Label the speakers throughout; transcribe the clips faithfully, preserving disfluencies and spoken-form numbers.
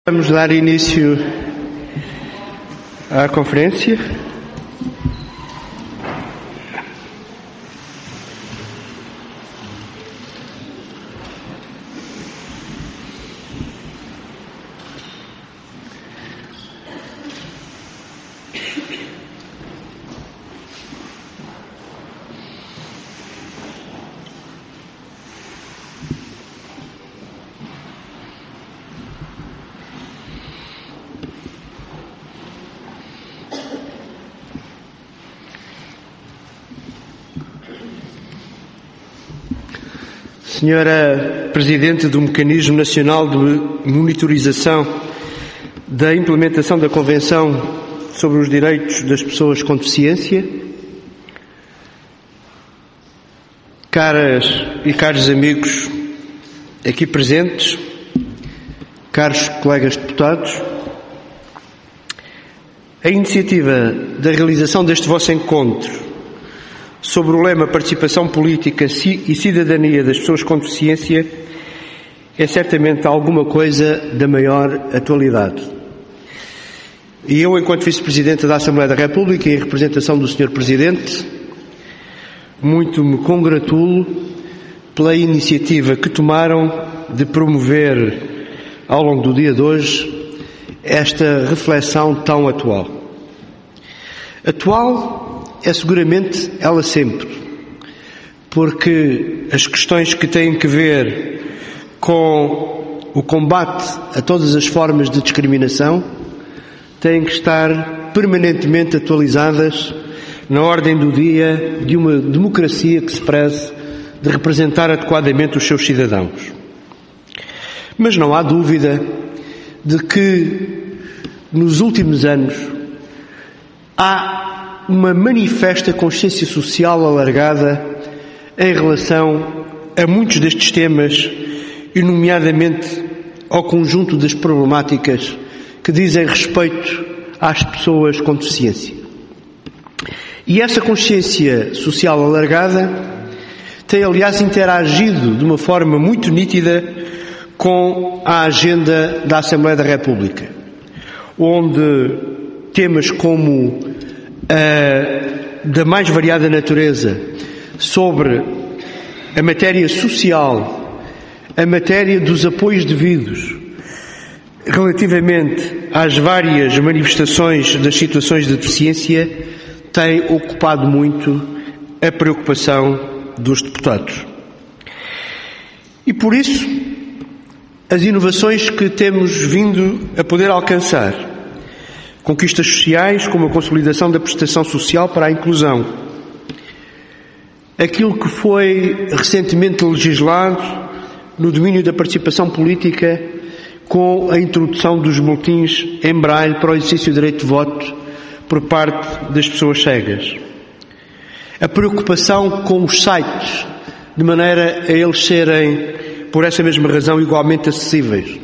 Speaker 1: Vamos dar início à conferência. Senhora Presidente do Mecanismo Nacional de Monitorização da Implementação da Convenção sobre os Direitos das Pessoas com Deficiência, caras e caros amigos aqui presentes, caros colegas deputados, a iniciativa da realização deste vosso encontro sobre o lema Participação Política e Cidadania das Pessoas com Deficiência é certamente alguma coisa da maior atualidade. E eu, enquanto Vice-Presidente da Assembleia da República e em representação do senhor Presidente, muito me congratulo pela iniciativa que tomaram de promover, ao longo do dia de hoje, esta reflexão tão atual. Atual é seguramente ela sempre, porque as questões que têm que ver com o combate a todas as formas de discriminação têm que estar permanentemente atualizadas na ordem do dia de uma democracia que se preze de representar adequadamente os seus cidadãos. Mas não há dúvida de que nos últimos anos há uma manifesta consciência social alargada em relação a muitos destes temas e, nomeadamente, ao conjunto das problemáticas que dizem respeito às pessoas com deficiência. E essa consciência social alargada tem, aliás, interagido de uma forma muito nítida com a agenda da Assembleia da República, onde temas como Uh, da mais variada natureza sobre a matéria social, a matéria dos apoios devidos relativamente às várias manifestações das situações de deficiência tem ocupado muito a preocupação dos deputados. E por isso, as inovações que temos vindo a poder alcançar, conquistas sociais como a consolidação da prestação social para a inclusão, aquilo que foi recentemente legislado no domínio da participação política com a introdução dos boletins em braille para o exercício do direito de voto por parte das pessoas cegas, a preocupação com os sites, de maneira a eles serem, por essa mesma razão, igualmente acessíveis,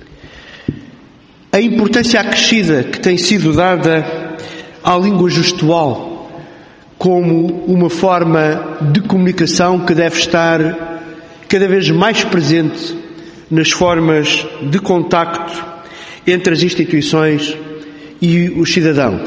Speaker 1: a importância acrescida que tem sido dada à língua gestual como uma forma de comunicação que deve estar cada vez mais presente nas formas de contacto entre as instituições e os cidadãos.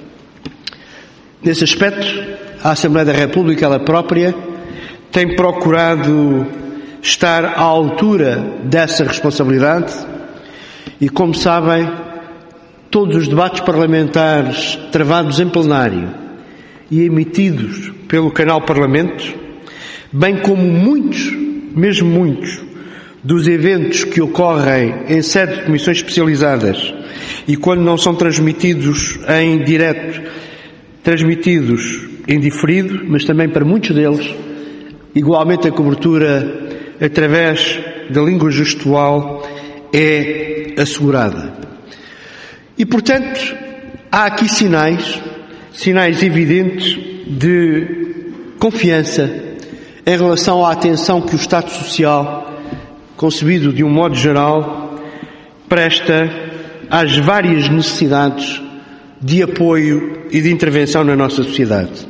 Speaker 1: Nesse aspecto, a Assembleia da República, ela própria, tem procurado estar à altura dessa responsabilidade. E, como sabem, todos os debates parlamentares travados em plenário e emitidos pelo canal Parlamento, bem como muitos, mesmo muitos, dos eventos que ocorrem em sede de comissões especializadas e quando não são transmitidos em direto, transmitidos em diferido, mas também para muitos deles, igualmente a cobertura através da língua gestual é assegurada. E, portanto, há aqui sinais, sinais evidentes de confiança em relação à atenção que o Estado Social, concebido de um modo geral, presta às várias necessidades de apoio e de intervenção na nossa sociedade.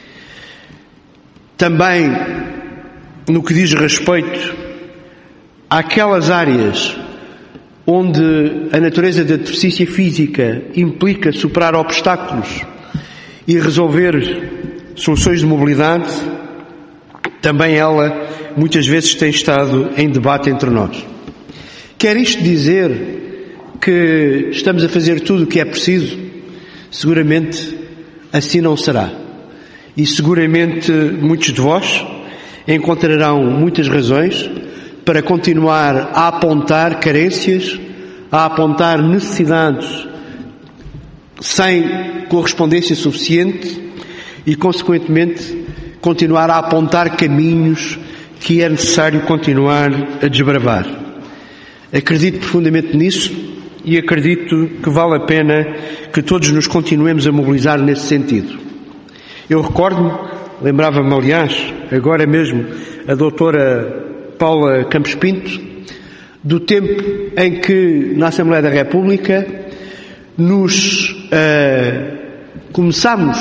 Speaker 1: Também no que diz respeito àquelas áreas onde a natureza da deficiência física implica superar obstáculos e resolver soluções de mobilidade, também ela muitas vezes tem estado em debate entre nós. Quer isto dizer que estamos a fazer tudo o que é preciso? Seguramente assim não será. E seguramente muitos de vós encontrarão muitas razões para continuar a apontar carências, a apontar necessidades sem correspondência suficiente e, consequentemente, continuar a apontar caminhos que é necessário continuar a desbravar. Acredito profundamente nisso e acredito que vale a pena que todos nos continuemos a mobilizar nesse sentido. Eu recordo-me, lembrava-me aliás, agora mesmo, a doutora Paula Campos Pinto, do tempo em que na Assembleia da República nos uh, começámos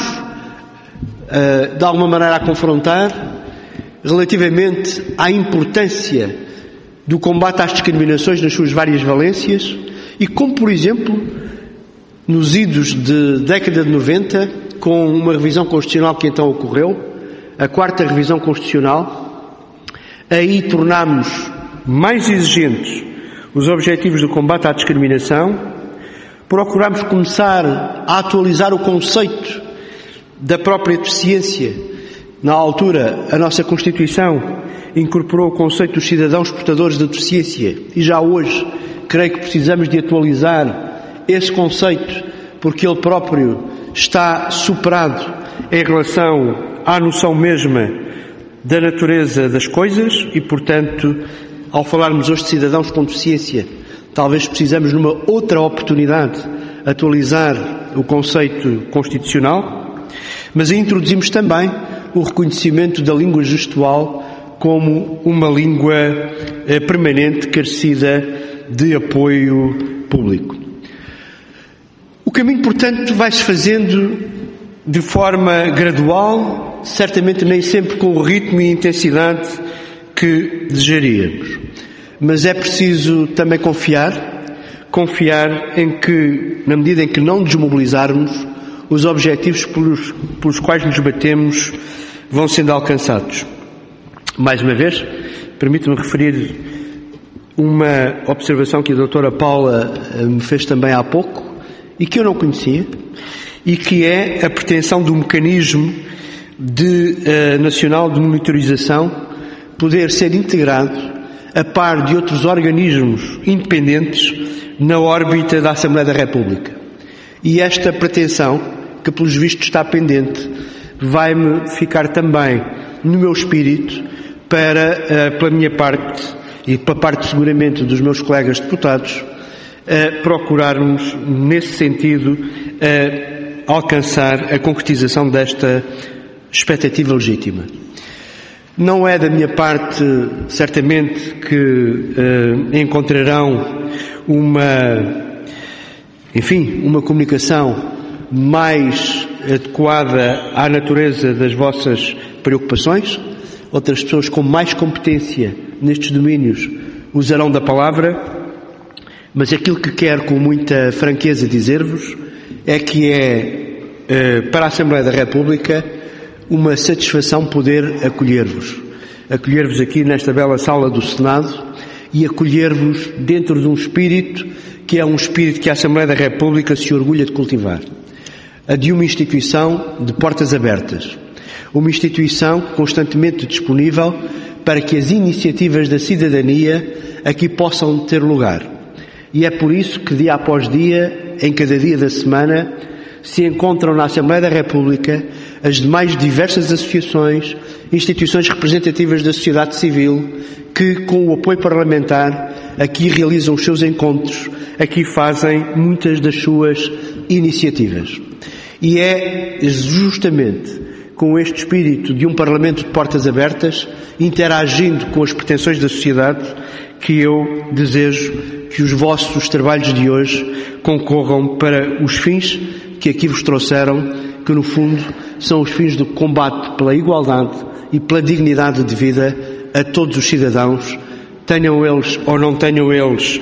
Speaker 1: uh, de alguma maneira a confrontar relativamente à importância do combate às discriminações nas suas várias valências e como, por exemplo, nos idos de década de noventa, com uma revisão constitucional que então ocorreu, a quarta revisão constitucional, aí tornámos mais exigentes os objetivos do combate à discriminação, procurámos começar a atualizar o conceito da própria deficiência. Na altura, a nossa Constituição incorporou o conceito dos cidadãos portadores de deficiência e já hoje creio que precisamos de atualizar esse conceito porque ele próprio está superado em relação à noção mesma da natureza das coisas e, portanto, ao falarmos hoje de cidadãos com deficiência, talvez precisamos numa outra oportunidade atualizar o conceito constitucional, mas aí introduzimos também o reconhecimento da língua gestual como uma língua eh, permanente carecida de apoio público. O caminho, portanto, vai-se fazendo de forma gradual, certamente nem sempre com o ritmo e intensidade que desejaríamos. Mas é preciso também confiar, confiar em que, na medida em que não desmobilizarmos, os objetivos pelos, pelos quais nos batemos vão sendo alcançados. Mais uma vez, permito-me referir uma observação que a doutora Paula me fez também há pouco e que eu não conhecia, e que é a pretensão do mecanismo de, uh, nacional de monitorização poder ser integrado a par de outros organismos independentes na órbita da Assembleia da República. E esta pretensão, que pelos vistos está pendente, vai-me ficar também no meu espírito para, uh, pela minha parte, e pela parte seguramente dos meus colegas deputados, uh, procurarmos, nesse sentido, uh, alcançar a concretização desta expectativa legítima. Não é da minha parte, certamente, que uh, encontrarão uma, enfim, uma comunicação mais adequada à natureza das vossas preocupações. Outras pessoas com mais competência nestes domínios usarão da palavra, mas aquilo que quero com muita franqueza dizer-vos é que é, eh, para a Assembleia da República, uma satisfação poder acolher-vos. Acolher-vos aqui nesta bela sala do Senado e acolher-vos dentro de um espírito que é um espírito que a Assembleia da República se orgulha de cultivar. A de uma instituição de portas abertas. Uma instituição constantemente disponível para que as iniciativas da cidadania aqui possam ter lugar. E é por isso que dia após dia, em cada dia da semana, se encontram na Assembleia da República as demais diversas associações, instituições representativas da sociedade civil que, com o apoio parlamentar, aqui realizam os seus encontros, aqui fazem muitas das suas iniciativas. E é justamente com este espírito de um Parlamento de portas abertas, interagindo com as pretensões da sociedade, que eu desejo que os vossos trabalhos de hoje concorram para os fins que aqui vos trouxeram, que no fundo são os fins do combate pela igualdade e pela dignidade de vida a todos os cidadãos, tenham eles ou não tenham eles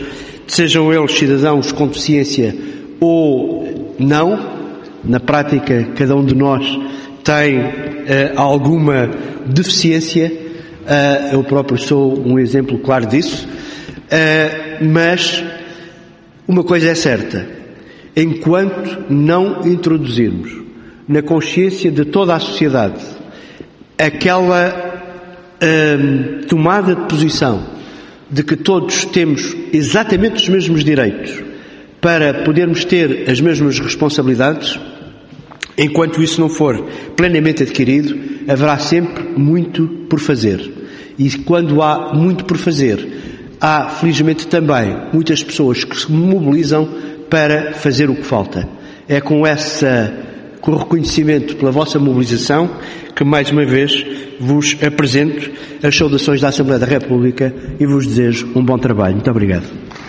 Speaker 1: sejam eles cidadãos com deficiência ou não. Na prática, cada um de nós tem uh, alguma deficiência. Uh, eu próprio sou um exemplo claro disso. Uh, mas uma coisa é certa: enquanto não introduzirmos na consciência de toda a sociedade aquela uh, tomada de posição de que todos temos exatamente os mesmos direitos para podermos ter as mesmas responsabilidades, enquanto isso não for plenamente adquirido, haverá sempre muito por fazer. E quando há muito por fazer, há, felizmente também, muitas pessoas que se mobilizam para fazer o que falta. É com essa, com o reconhecimento pela vossa mobilização que, mais uma vez, vos apresento as saudações da Assembleia da República e vos desejo um bom trabalho. Muito obrigado.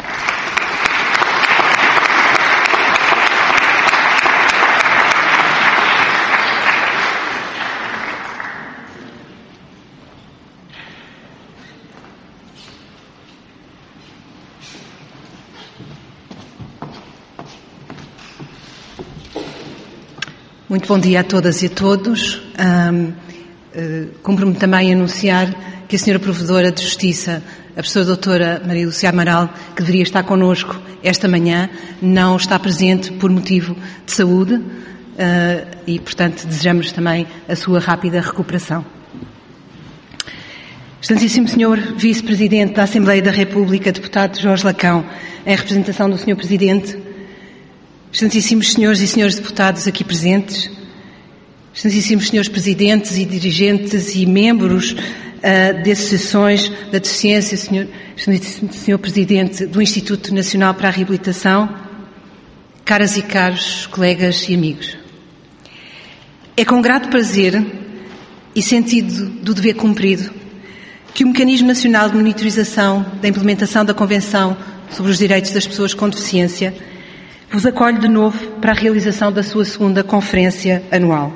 Speaker 2: Muito bom dia a todas e a todos. Um, uh, Cumpre-me também anunciar que a senhora Provedora de Justiça, a professora doutora Maria Lúcia Amaral, que deveria estar connosco esta manhã, não está presente por motivo de saúde uh, e, portanto, desejamos também a sua rápida recuperação. Excelentíssimo senhor Vice-Presidente da Assembleia da República, deputado Jorge Lacão, em representação do senhor Presidente, excelentíssimos senhores e senhores deputados aqui presentes, excelentíssimos senhores presidentes e dirigentes e membros uh, de associações da deficiência, senhor, excelentíssimo senhor Presidente do Instituto Nacional para a Reabilitação, caras e caros colegas e amigos. É com grato prazer e sentido do dever cumprido que o Mecanismo Nacional de Monitorização da Implementação da Convenção sobre os Direitos das Pessoas com Deficiência vos acolho de novo para a realização da sua segunda conferência anual.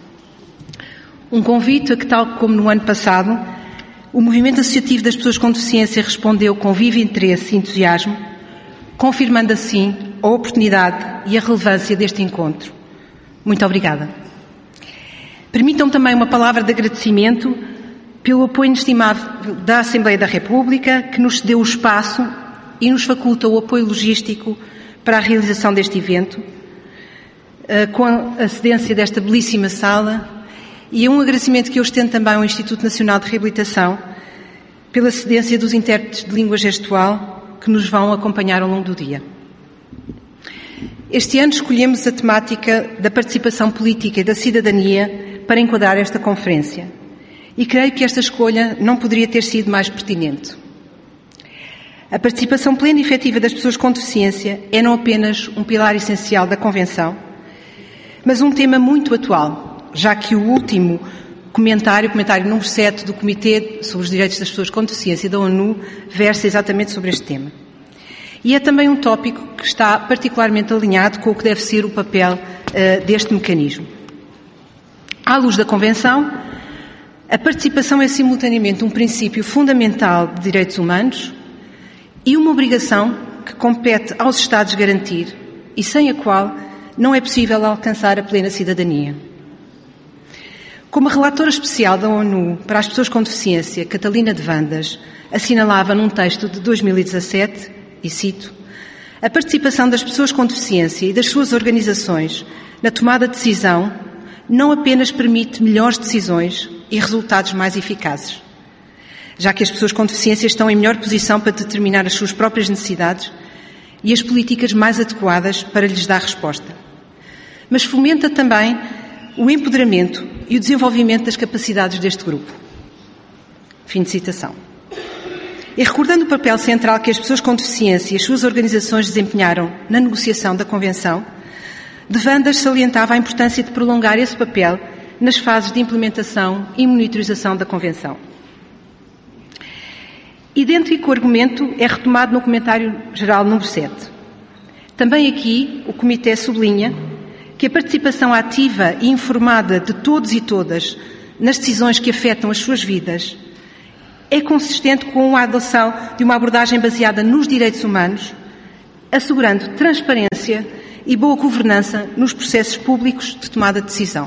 Speaker 2: Um convite a que, tal como no ano passado, o Movimento Associativo das Pessoas com Deficiência respondeu com vivo interesse e entusiasmo, confirmando assim a oportunidade e a relevância deste encontro. Muito obrigada. Permitam-me também uma palavra de agradecimento pelo apoio inestimável da Assembleia da República, que nos cedeu o espaço e nos faculta o apoio logístico para a realização deste evento, com a cedência desta belíssima sala, e um agradecimento que eu estendo também ao Instituto Nacional de Reabilitação pela cedência dos intérpretes de língua gestual que nos vão acompanhar ao longo do dia. Este ano escolhemos a temática da participação política e da cidadania para enquadrar esta conferência, e creio que esta escolha não poderia ter sido mais pertinente. A participação plena e efetiva das pessoas com deficiência é não apenas um pilar essencial da Convenção, mas um tema muito atual, já que o último comentário, o comentário número sete do Comitê sobre os Direitos das Pessoas com Deficiência da ONU, versa exatamente sobre este tema. E é também um tópico que está particularmente alinhado com o que deve ser o papel uh, deste mecanismo. À luz da Convenção, a participação é simultaneamente um princípio fundamental de direitos humanos e uma obrigação que compete aos Estados garantir e sem a qual não é possível alcançar a plena cidadania. Como a relatora especial da ONU para as pessoas com deficiência, Catalina de Vandas, assinalava num texto de dois mil e dezassete, e cito, a participação das pessoas com deficiência e das suas organizações na tomada de decisão não apenas permite melhores decisões e resultados mais eficazes, já que as pessoas com deficiência estão em melhor posição para determinar as suas próprias necessidades e as políticas mais adequadas para lhes dar resposta. Mas fomenta também o empoderamento e o desenvolvimento das capacidades deste grupo. Fim de citação. E recordando o papel central que as pessoas com deficiência e as suas organizações desempenharam na negociação da Convenção, de Vandas salientava a importância de prolongar esse papel nas fases de implementação e monitorização da Convenção. Idêntico argumento é retomado no comentário geral número sete. Também aqui o Comitê sublinha que a participação ativa e informada de todos e todas nas decisões que afetam as suas vidas é consistente com a adoção de uma abordagem baseada nos direitos humanos, assegurando transparência e boa governança nos processos públicos de tomada de decisão.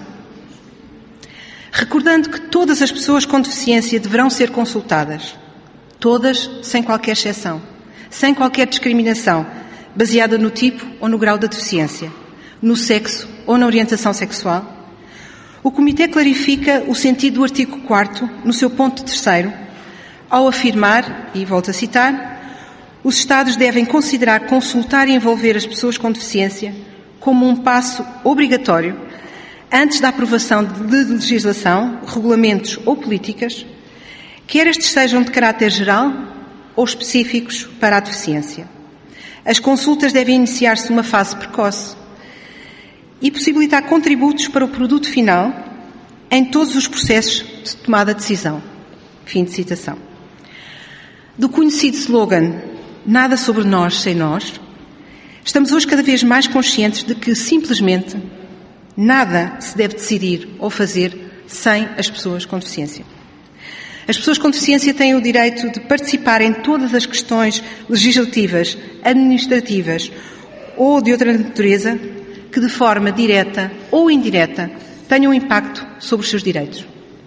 Speaker 2: Recordando que todas as pessoas com deficiência deverão ser consultadas, todas, sem qualquer exceção, sem qualquer discriminação, baseada no tipo ou no grau da deficiência, no sexo ou na orientação sexual, o Comitê clarifica o sentido do artigo quarto no seu ponto terceiro, ao afirmar, e volto a citar, os Estados devem considerar consultar e envolver as pessoas com deficiência como um passo obrigatório antes da aprovação de legislação, regulamentos ou políticas, quer estes sejam de caráter geral ou específicos para a deficiência. As consultas devem iniciar-se numa fase precoce e possibilitar contributos para o produto final em todos os processos de tomada de decisão. Fim de citação. Do conhecido slogan "Nada sobre nós sem nós", estamos hoje cada vez mais conscientes de que, simplesmente, nada se deve decidir ou fazer sem as pessoas com deficiência. As pessoas com deficiência têm o direito de participar em todas as questões legislativas, administrativas ou de outra natureza que, de forma direta ou indireta, tenham impacto sobre os seus direitos.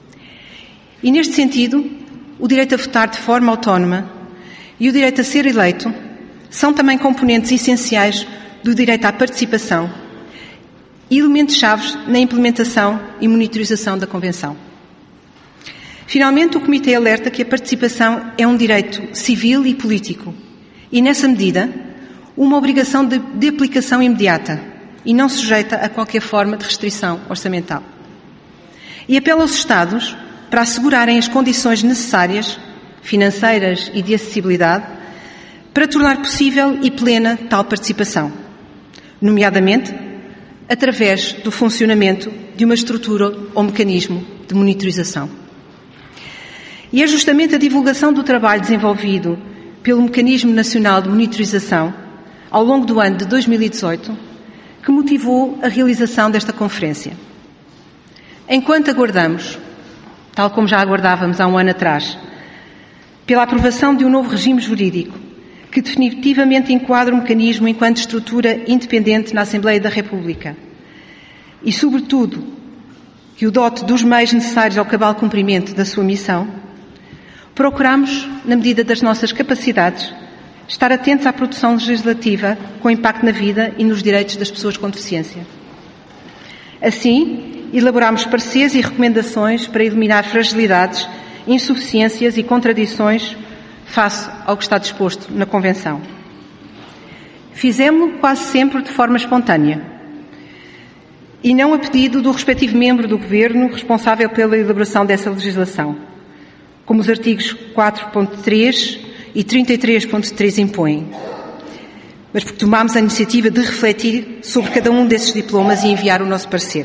Speaker 2: E, neste sentido, o direito a votar de forma autónoma e o direito a ser eleito são também componentes essenciais do direito à participação e elementos-chave na implementação e monitorização da Convenção. Finalmente, o Comitê alerta que a participação é um direito civil e político e, nessa medida, uma obrigação de, de aplicação imediata e não sujeita a qualquer forma de restrição orçamental. E apela aos Estados para assegurarem as condições necessárias, financeiras e de acessibilidade, para tornar possível e plena tal participação, nomeadamente através do funcionamento de uma estrutura ou mecanismo de monitorização. E é justamente a divulgação do trabalho desenvolvido pelo Mecanismo Nacional de Monitorização ao longo do ano de dois mil e dezoito que motivou a realização desta conferência. Enquanto aguardamos, tal como já aguardávamos há um ano atrás, pela aprovação de um novo regime jurídico que definitivamente enquadra o mecanismo enquanto estrutura independente na Assembleia da República e, sobretudo, que o dote dos meios necessários ao cabal cumprimento da sua missão, procuramos, na medida das nossas capacidades, estar atentos à produção legislativa com impacto na vida e nos direitos das pessoas com deficiência. Assim, elaboramos pareceres e recomendações para eliminar fragilidades, insuficiências e contradições face ao que está disposto na Convenção. Fizemo-lo quase sempre de forma espontânea e não a pedido do respectivo membro do Governo responsável pela elaboração dessa legislação, como os artigos quatro ponto três e trinta e três ponto três impõem, mas porque tomámos a iniciativa de refletir sobre cada um desses diplomas e enviar o nosso parecer.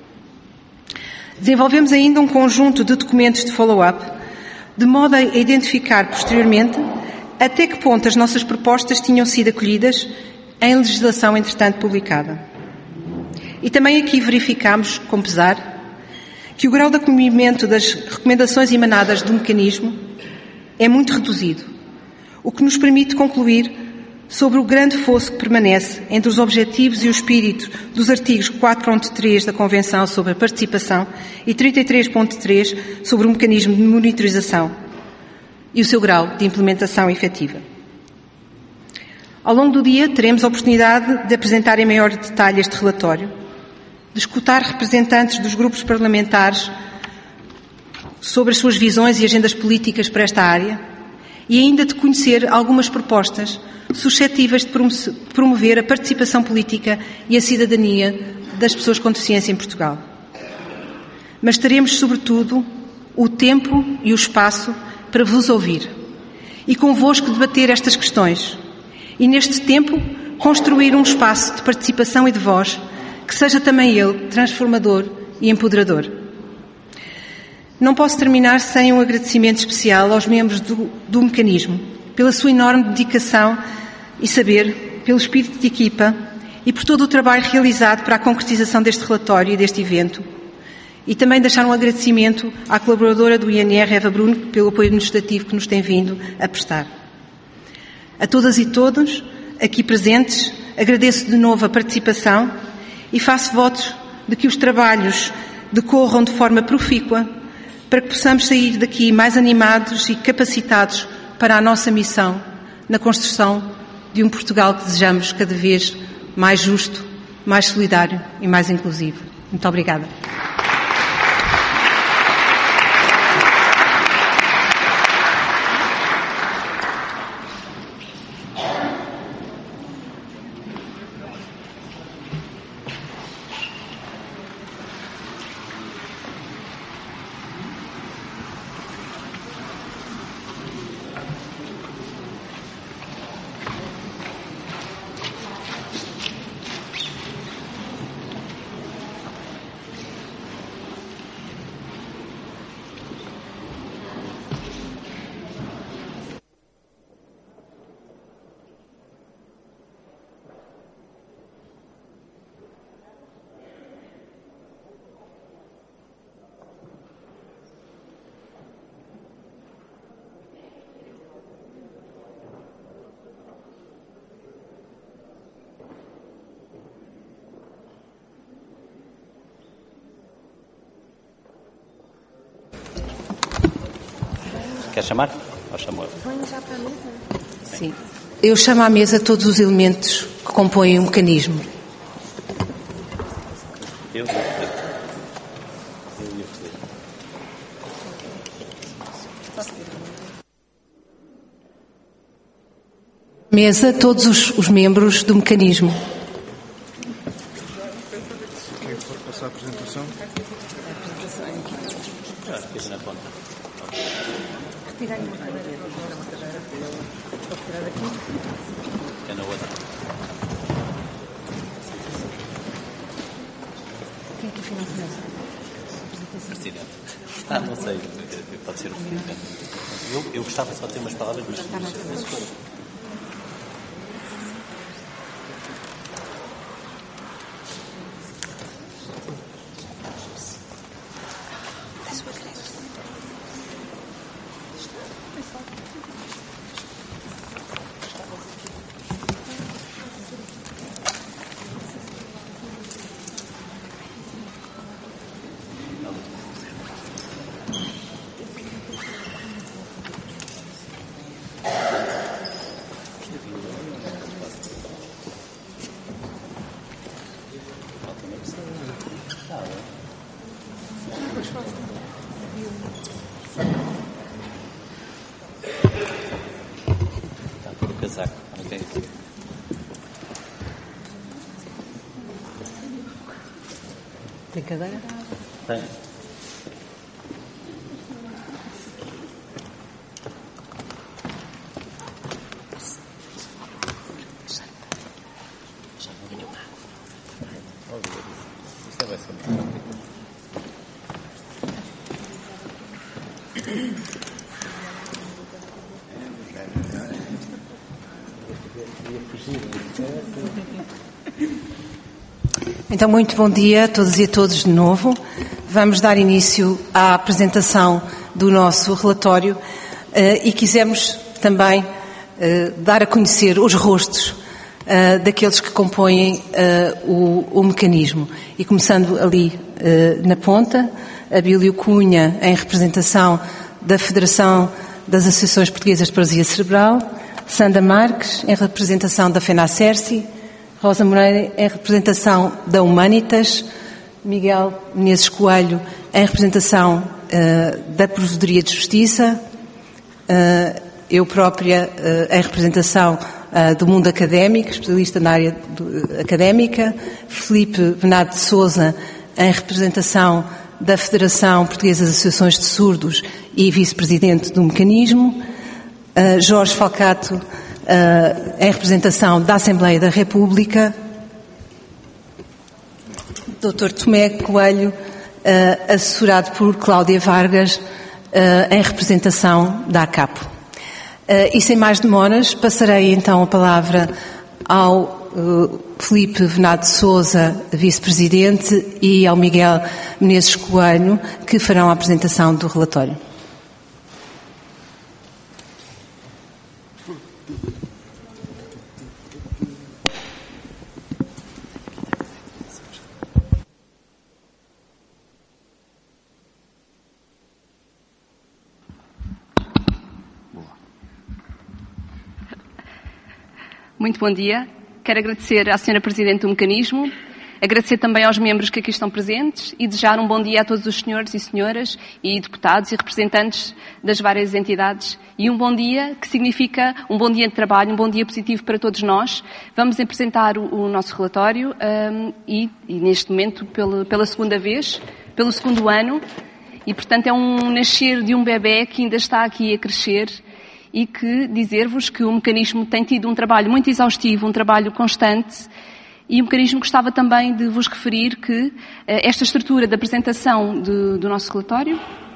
Speaker 2: Desenvolvemos ainda um conjunto de documentos de follow-up, de modo a identificar posteriormente até que ponto as nossas propostas tinham sido acolhidas em legislação entretanto publicada. E também aqui verificámos, com pesar, que o grau de acolhimento das recomendações emanadas do mecanismo é muito reduzido, o que nos permite concluir sobre o grande fosso que permanece entre os objetivos e o espírito dos artigos quatro ponto três da Convenção sobre a Participação e trinta e três ponto três sobre o mecanismo de monitorização e o seu grau de implementação efetiva. Ao longo do dia teremos a oportunidade de apresentar em maior detalhe este relatório, de escutar representantes dos grupos parlamentares sobre as suas visões e agendas políticas para esta área e ainda de conhecer algumas propostas suscetíveis de promover a participação política e a cidadania das pessoas com deficiência em Portugal. Mas teremos, sobretudo, o tempo e o espaço para vos ouvir e convosco debater estas questões e, neste tempo, construir um espaço de participação e de voz que seja também ele transformador e empoderador. Não posso terminar sem um agradecimento especial aos membros do, do mecanismo pela sua enorme dedicação e saber, pelo espírito de equipa e por todo o trabalho realizado para a concretização deste relatório e deste evento. E também deixar um agradecimento à colaboradora do I N R, Eva Bruno, pelo apoio administrativo que nos tem vindo a prestar. A todas e todos, aqui presentes, agradeço de novo a participação e faço votos de que os trabalhos decorram de forma profícua para que possamos sair daqui mais animados e capacitados para a nossa missão na construção de um Portugal que desejamos cada vez mais justo, mais solidário e mais inclusivo. Muito obrigada.
Speaker 3: Quer chamar? Ou chamou?
Speaker 2: Põe já para a mesa? Sim. Eu chamo à mesa todos os elementos que compõem o mecanismo.
Speaker 3: Eu? Eu ia
Speaker 2: Mesa todos os, os membros do mecanismo.
Speaker 4: Quem for passar a apresentação?
Speaker 3: Ah, fiz na ponta.
Speaker 2: Retirarem uma cadeira. Vou retirar daqui.
Speaker 3: É na outra.
Speaker 2: Quem é que financia essa?
Speaker 3: Presidente. Ah, não sei. Pode ser o Presidente. Eu, eu gostava só de ter umas palavras, mas... Está todo o casaco. Okay.
Speaker 2: Tem cadeira?
Speaker 3: Tem. Isto vai ser muito rápido.
Speaker 2: Então, muito bom dia a todos e a todos de novo. Vamos dar início à apresentação do nosso relatório uh, e quisemos também uh, dar a conhecer os rostos uh, daqueles que compõem uh, o, o mecanismo. E começando ali uh, na ponta, Abílio Cunha, em representação da Federação das Associações Portuguesas de Paralisia Cerebral, Sandra Marques, em representação da FENACERCI, Rosa Moreira, em representação da Humanitas, Miguel Menezes Coelho, em representação uh, da Provedoria de Justiça, uh, eu própria uh, em representação uh, do mundo académico, especialista na área do, académica, Filipe Bernardo de Sousa, em representação da Federação Portuguesa das Associações de Surdos e vice-presidente do mecanismo, uh, Jorge Falcato, Uh, em representação da Assembleia da República, doutor Tomé Coelho, uh, assessorado por Cláudia Vargas, uh, em representação da ACAPO. Uh, e sem mais demoras, passarei então a palavra ao uh, Filipe Bernardo de Sousa, vice-presidente, e ao Miguel Menezes Coelho, que farão a apresentação do relatório.
Speaker 5: Muito bom dia. Quero agradecer à senhora Presidente do Mecanismo, agradecer também aos membros que aqui estão presentes e desejar um bom dia a todos os senhores e senhoras e deputados e representantes das várias entidades e um bom dia que significa um bom dia de trabalho, um bom dia positivo para todos nós. Vamos apresentar o, o nosso relatório um, e, e neste momento pela, pela segunda vez, pelo segundo ano e portanto é um nascer de um bebé que ainda está aqui a crescer e que dizer-vos que o mecanismo tem tido um trabalho muito exaustivo, um trabalho constante. E o mecanismo gostava também de vos referir que uh, esta estrutura de apresentação de, do nosso relatório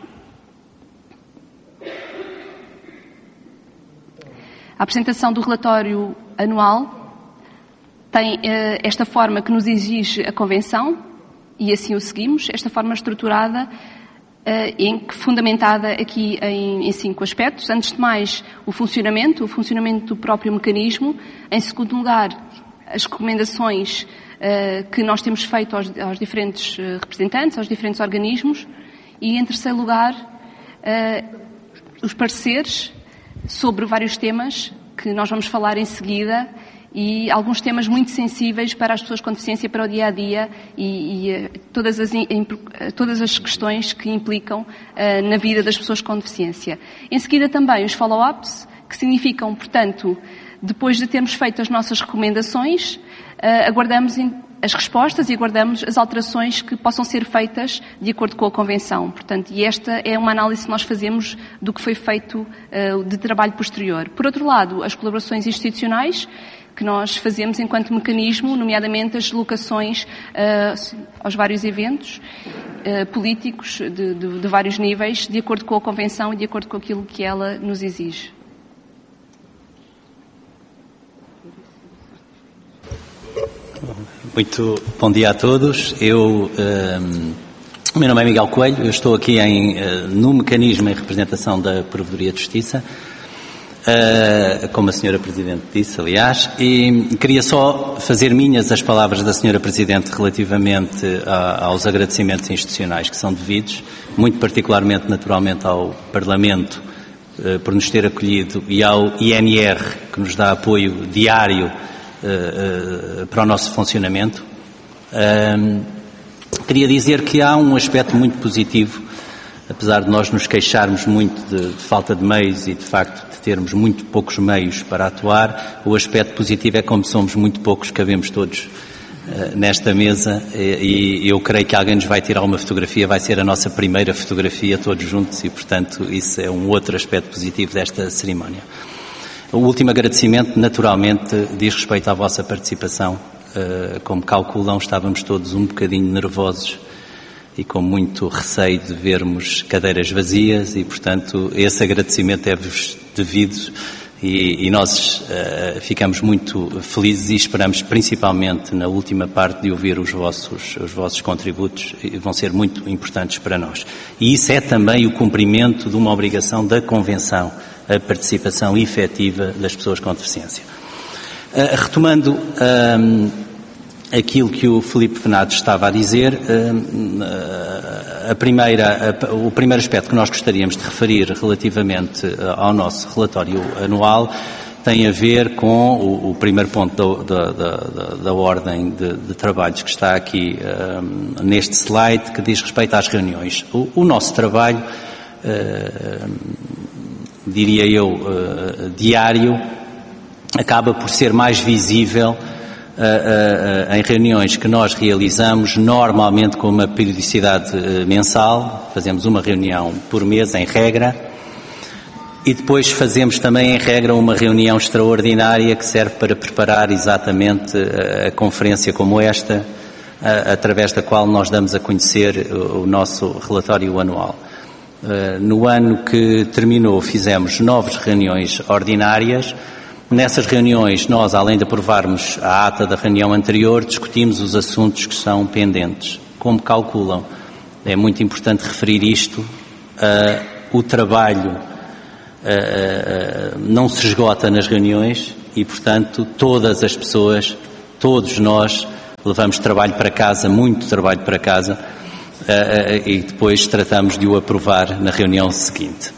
Speaker 5: a apresentação do relatório anual tem uh, esta forma que nos exige a Convenção e assim o seguimos, esta forma estruturada uh, em, fundamentada aqui em, em cinco aspectos. Antes de mais, o funcionamento, o funcionamento do próprio mecanismo. Em segundo lugar, as recomendações uh, que nós temos feito aos, aos diferentes uh, representantes, aos diferentes organismos e, em terceiro lugar, uh, os pareceres sobre vários temas que nós vamos falar em seguida e alguns temas muito sensíveis para as pessoas com deficiência, para o dia-a-dia e, e uh, todas, as, uh, todas as questões que implicam uh, na vida das pessoas com deficiência. Em seguida também os follow-ups, que significam, portanto, depois de termos feito as nossas recomendações, aguardamos as respostas e aguardamos as alterações que possam ser feitas de acordo com a Convenção. Portanto, e esta é uma análise que nós fazemos do que foi feito de trabalho posterior. Por outro lado, as colaborações institucionais que nós fazemos enquanto mecanismo, nomeadamente as deslocações aos vários eventos políticos de, de, de vários níveis, de acordo com a Convenção e de acordo com aquilo que ela nos exige.
Speaker 3: Muito bom dia a todos. Eu, um, o meu nome é Miguel Coelho, eu estou aqui em, uh, no mecanismo em representação da Provedoria de Justiça, uh, como a senhora Presidente disse, aliás, e queria só fazer minhas as palavras da senhora Presidente relativamente a, aos agradecimentos institucionais que são devidos, muito particularmente, naturalmente, ao Parlamento uh, por nos ter acolhido e ao I N R, que nos dá apoio diário Uh, uh, para o nosso funcionamento. Uh, queria dizer que há um aspecto muito positivo, apesar de nós nos queixarmos muito de, de falta de meios e de facto de termos muito poucos meios para atuar, o aspecto positivo é como somos muito poucos, cabemos todos uh, nesta mesa e, e eu creio que alguém nos vai tirar uma fotografia, vai ser a nossa primeira fotografia todos juntos e portanto isso é um outro aspecto positivo desta cerimónia. O último agradecimento, naturalmente, diz respeito à vossa participação. Como calculam, estávamos todos um bocadinho nervosos e com muito receio de vermos cadeiras vazias e, portanto, esse agradecimento é-vos devido e, e nós uh, ficamos muito felizes e esperamos, principalmente na última parte, de ouvir os vossos, os vossos contributos e vão ser muito importantes para nós. E isso é também o cumprimento de uma obrigação da Convenção, a participação efetiva das pessoas com deficiência. Uh, retomando uh, aquilo que o Filipe Venado estava a dizer, uh, a primeira, a, o primeiro aspecto que nós gostaríamos de referir relativamente ao nosso relatório anual tem a ver com o, o primeiro ponto da, da, da, da ordem de, de trabalhos que está aqui uh, neste slide, que diz respeito às reuniões. O, o nosso trabalho uh, diria eu, uh, diário, acaba por ser mais visível uh, uh, uh, em reuniões que nós realizamos, normalmente com uma periodicidade uh, mensal, fazemos uma reunião por mês, em regra, e depois fazemos também, em regra, uma reunião extraordinária que serve para preparar exatamente a, a conferência como esta, a, através da qual nós damos a conhecer o, o nosso relatório anual. Uh, no ano que terminou fizemos nove reuniões ordinárias. Nessas reuniões nós, além de aprovarmos a ata da reunião anterior, discutimos os assuntos que são pendentes. Como calculam, é muito importante referir isto, uh, o trabalho uh, uh, não se esgota nas reuniões e, portanto, todas as pessoas, todos nós, levamos trabalho para casa, muito trabalho para casa, Uh, e depois tratamos de o aprovar na reunião seguinte.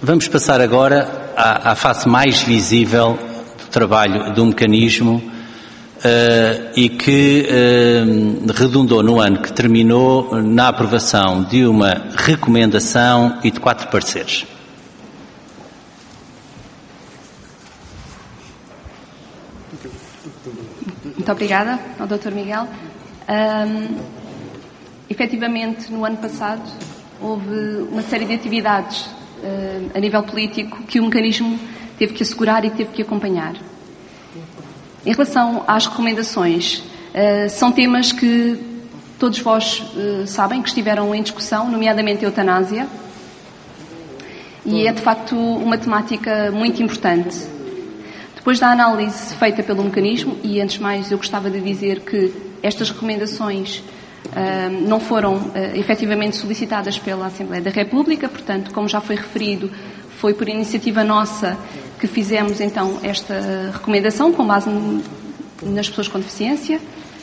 Speaker 3: Vamos passar agora à, à face mais visível do trabalho do mecanismo uh, e que uh, redundou no ano que terminou na aprovação de uma recomendação e de quatro pareceres.
Speaker 5: Muito obrigada ao doutor Miguel. Um, efetivamente, no ano passado, houve uma série de atividades uh, a nível político que o mecanismo teve que assegurar e teve que acompanhar. Em relação às recomendações, uh, são temas que todos vós uh, sabem que estiveram em discussão, nomeadamente a eutanásia, e é de facto uma temática muito importante. Depois da análise feita pelo mecanismo, e antes de mais eu gostava de dizer que estas recomendações uh, não foram uh, efetivamente solicitadas pela Assembleia da República, portanto, como já foi referido, foi por iniciativa nossa que fizemos então esta recomendação com base nas pessoas com deficiência.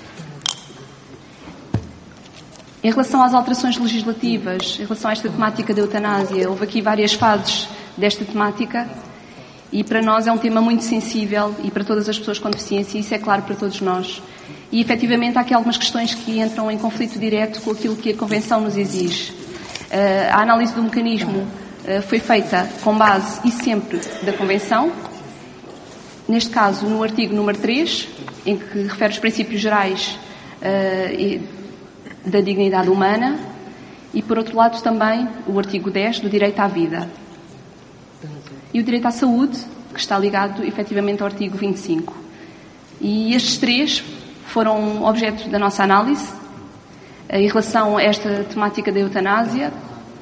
Speaker 5: Em relação às alterações legislativas, em relação a esta temática da eutanásia, houve aqui várias fases desta temática. E para nós é um tema muito sensível e para todas as pessoas com deficiência, e isso é claro para todos nós. E, efetivamente, há aqui algumas questões que entram em conflito direto com aquilo que a Convenção nos exige. Uh, a análise do mecanismo uh, foi feita com base, e sempre, da Convenção. Neste caso, no artigo número três, em que refere os princípios gerais uh, da dignidade humana, e, por outro lado, também o artigo dez, do direito à vida. E o direito à saúde, que está ligado efetivamente ao artigo vinte e cinco. E estes três foram objeto da nossa análise. Em relação a esta temática da eutanásia,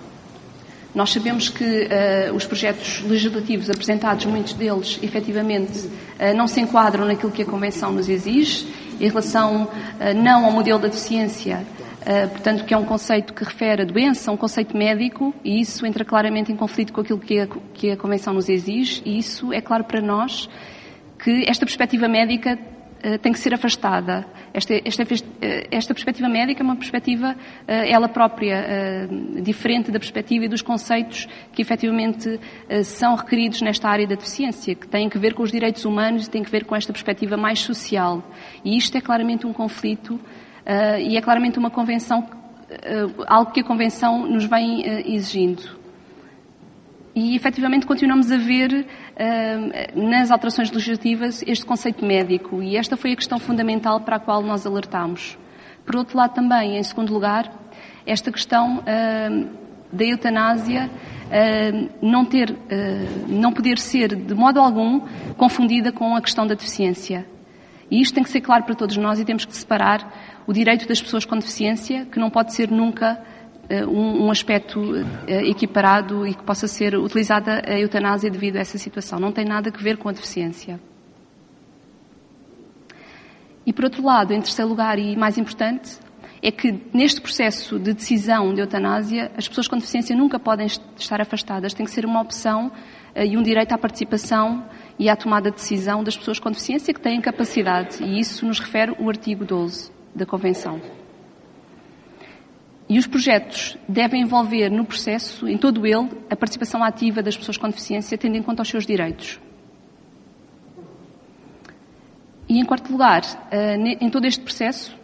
Speaker 5: nós sabemos que uh, os projetos legislativos apresentados, muitos deles efetivamente uh, não se enquadram naquilo que a Convenção nos exige, em relação uh, não ao modelo da deficiência, Uh, portanto, que é um conceito que refere a doença, um conceito médico, e isso entra claramente em conflito com aquilo que a, que a Convenção nos exige, e isso é claro para nós que esta perspectiva médica uh, tem que ser afastada. Esta, esta, esta perspectiva médica é uma perspectiva, uh, ela própria, uh, diferente da perspectiva e dos conceitos que efetivamente uh, são requeridos nesta área da deficiência, que têm que ver com os direitos humanos e têm que ver com esta perspectiva mais social. E isto é claramente um conflito. Uh, e é claramente uma convenção, uh, algo que a Convenção nos vem uh, exigindo. E, efetivamente, continuamos a ver uh, nas alterações legislativas este conceito médico, e esta foi a questão fundamental para a qual nós alertámos. Por outro lado, também, em segundo lugar, esta questão uh, da eutanásia uh, não, ter, uh, não poder ser, de modo algum, confundida com a questão da deficiência. E isto tem que ser claro para todos nós, e temos que separar o direito das pessoas com deficiência, que não pode ser nunca uh, um, um aspecto uh, equiparado e que possa ser utilizada a eutanásia devido a essa situação. Não tem nada a ver com a deficiência. E, por outro lado, em terceiro lugar e mais importante, é que neste processo de decisão de eutanásia, as pessoas com deficiência nunca podem estar afastadas. Tem que ser uma opção uh, e um direito à participação e à tomada de decisão das pessoas com deficiência que têm capacidade. E isso nos refere o artigo doze da Convenção. E os projetos devem envolver no processo, em todo ele, a participação ativa das pessoas com deficiência, tendo em conta os seus direitos. E, em quarto lugar, em todo este processo,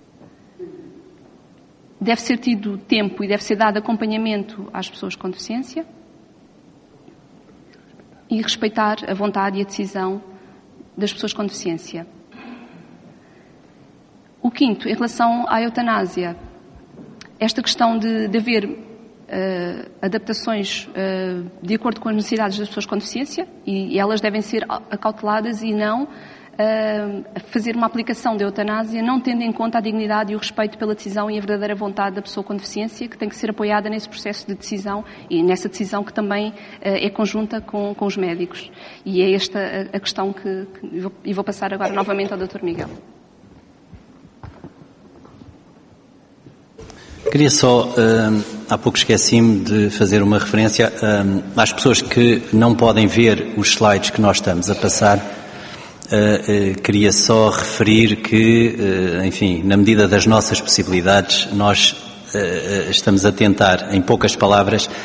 Speaker 5: deve ser tido tempo e deve ser dado acompanhamento às pessoas com deficiência e respeitar a vontade e a decisão das pessoas com deficiência. O quinto, em relação à eutanásia, esta questão de, de haver uh, adaptações uh, de acordo com as necessidades das pessoas com deficiência, e, e elas devem ser acauteladas e não uh, fazer uma aplicação da eutanásia não tendo em conta a dignidade e o respeito pela decisão e a verdadeira vontade da pessoa com deficiência, que tem que ser apoiada nesse processo de decisão e nessa decisão que também uh, é conjunta com, com os médicos. E é esta a, a questão que, que vou, e vou passar agora novamente ao doutor Miguel.
Speaker 3: Queria só, uh, há pouco esqueci-me de fazer uma referência uh, às pessoas que não podem ver os slides que nós estamos a passar. Uh, uh, queria só referir que, uh, enfim, na medida das nossas possibilidades, nós uh, estamos a tentar, em poucas palavras,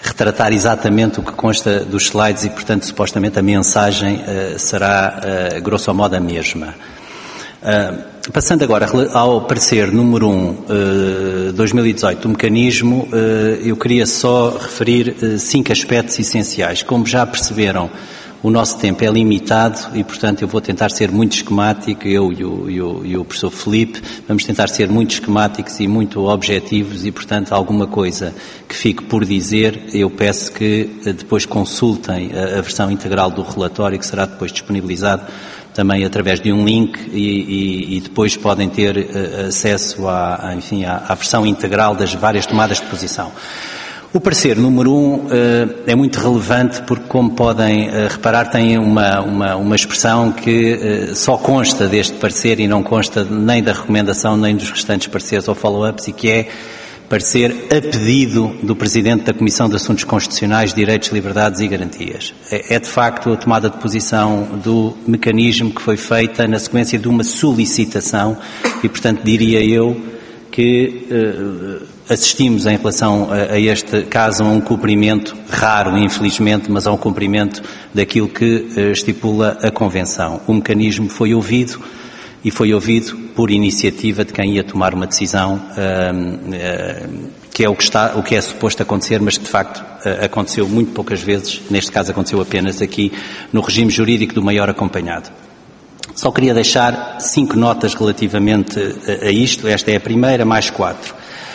Speaker 3: retratar exatamente o que consta dos slides e, portanto, supostamente a mensagem uh, será, uh, grosso modo, a mesma. Uh, passando agora ao parecer número um, uh, dois mil e dezoito, do mecanismo, uh, eu queria só referir uh, cinco aspectos essenciais. Como já perceberam, o nosso tempo é limitado e, portanto, eu vou tentar ser muito esquemático, eu e o, e o, e o professor Filipe, vamos tentar ser muito esquemáticos e muito objetivos e, portanto, alguma coisa que fique por dizer, eu peço que depois consultem a, a versão integral do relatório, que será depois disponibilizado também através de um link e, e, e depois podem ter uh, acesso à, enfim, à, à versão integral das várias tomadas de posição. O parecer número um uh, é muito relevante porque, como podem uh, reparar, tem uma, uma, uma expressão que uh, só consta deste parecer e não consta nem da recomendação nem dos restantes pareceres ou follow-ups, e que é parecer a pedido do Presidente da Comissão de Assuntos Constitucionais, Direitos, Liberdades e Garantias. É, é de facto a tomada de posição do mecanismo que foi feita na sequência de uma solicitação e, portanto, diria eu que uh, assistimos em relação a, a este caso a um cumprimento raro, infelizmente, mas a um cumprimento daquilo que uh, estipula a Convenção. O mecanismo foi ouvido e foi ouvido por iniciativa de quem ia tomar uma decisão uh, uh, que é o que, está, o que é suposto acontecer, mas que de facto uh, aconteceu muito poucas vezes, neste caso aconteceu apenas aqui no regime jurídico do maior acompanhado. Só queria deixar cinco notas relativamente a isto. Esta é a primeira, mais quatro.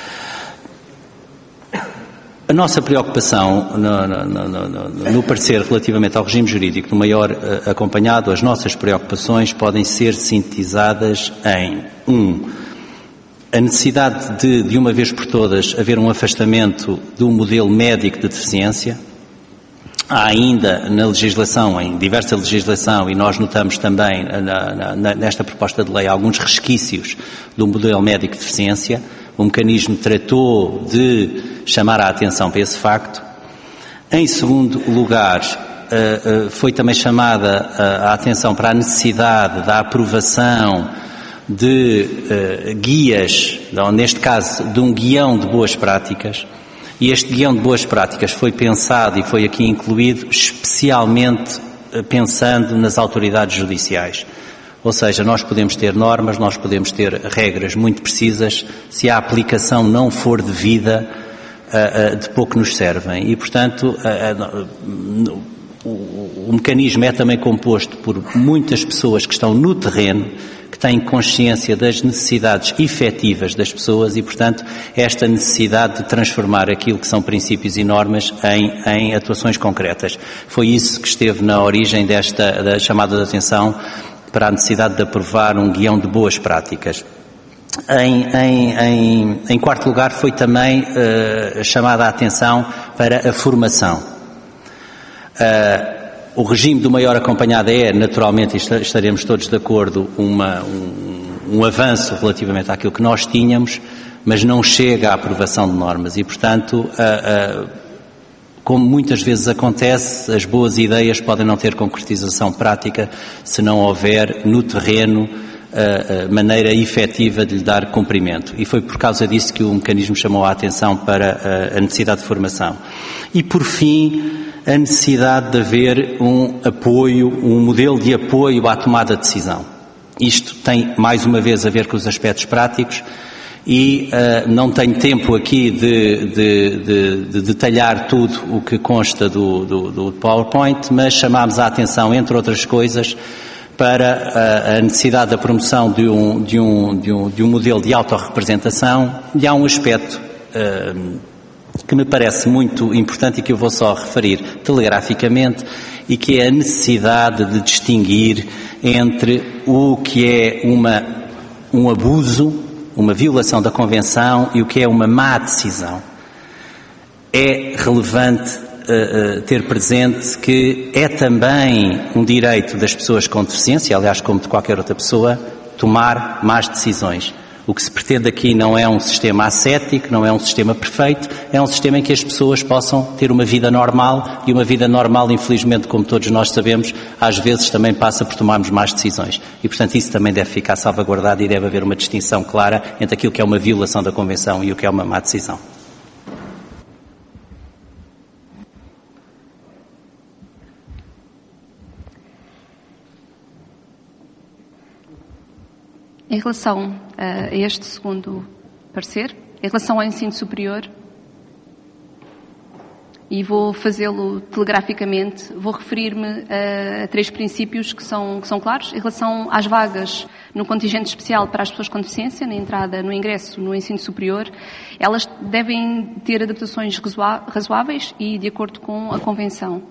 Speaker 3: A nossa preocupação no, no, no, no, no parecer relativamente ao regime jurídico do maior uh, acompanhado, as nossas preocupações podem ser sintetizadas em um, a necessidade de, de uma vez por todas, haver um afastamento do modelo médico de deficiência. Há ainda na legislação, em diversa legislação, e nós notamos também na, na, nesta proposta de lei alguns resquícios do modelo médico de deficiência. O mecanismo tratou de chamar a atenção para esse facto. Em segundo lugar, foi também chamada a atenção para a necessidade da aprovação de guias, neste caso de um guião de boas práticas. E este guião de boas práticas foi pensado e foi aqui incluído especialmente pensando nas autoridades judiciais. Ou seja, nós podemos ter normas, nós podemos ter regras muito precisas, se a aplicação não for devida, de pouco nos servem. E, portanto, o mecanismo é também composto por muitas pessoas que estão no terreno, que têm consciência das necessidades efetivas das pessoas e, portanto, esta necessidade de transformar aquilo que são princípios e normas em, em atuações concretas. Foi isso que esteve na origem desta da chamada de atenção para a necessidade de aprovar um guião de boas práticas. Em, em, em, em quarto lugar, foi também uh, chamada a atenção para a formação. Uh, O regime do maior acompanhado é, naturalmente, e estaremos todos de acordo, uma, um, um avanço relativamente àquilo que nós tínhamos, mas não chega à aprovação de normas e, portanto, a, a, como muitas vezes acontece, as boas ideias podem não ter concretização prática se não houver no terreno a, a maneira efetiva de lhe dar cumprimento. E foi por causa disso que o mecanismo chamou a atenção para a, a necessidade de formação. E, por fim, a necessidade de haver um apoio, um modelo de apoio à tomada de decisão. Isto tem, mais uma vez, a ver com os aspectos práticos e uh, não tenho tempo aqui de, de, de, de detalhar tudo o que consta do, do, do PowerPoint, mas chamámos a atenção, entre outras coisas, para a, a necessidade da promoção de um, de, um, de, um, de um modelo de autorrepresentação. E há um aspecto uh, que me parece muito importante e que eu vou só referir telegraficamente e que é a necessidade de distinguir entre o que é uma, um abuso, uma violação da Convenção e o que é uma má decisão. É relevante uh, uh, ter presente que é também um direito das pessoas com deficiência, aliás, como de qualquer outra pessoa, tomar más decisões. O que se pretende aqui não é um sistema ascético, não é um sistema perfeito, é um sistema em que as pessoas possam ter uma vida normal e uma vida normal, infelizmente, como todos nós sabemos, às vezes também passa por tomarmos más decisões. E, portanto, isso também deve ficar salvaguardado e deve haver uma distinção clara entre aquilo que é uma violação da Convenção e o que é uma má decisão.
Speaker 5: Em relação a este segundo parecer, em relação ao ensino superior, e vou fazê-lo telegraficamente, vou referir-me a, a três princípios que são, que são claros. Em relação às vagas no contingente especial para as pessoas com deficiência, na entrada, no ingresso no ensino superior, elas devem ter adaptações razoáveis e de acordo com a Convenção.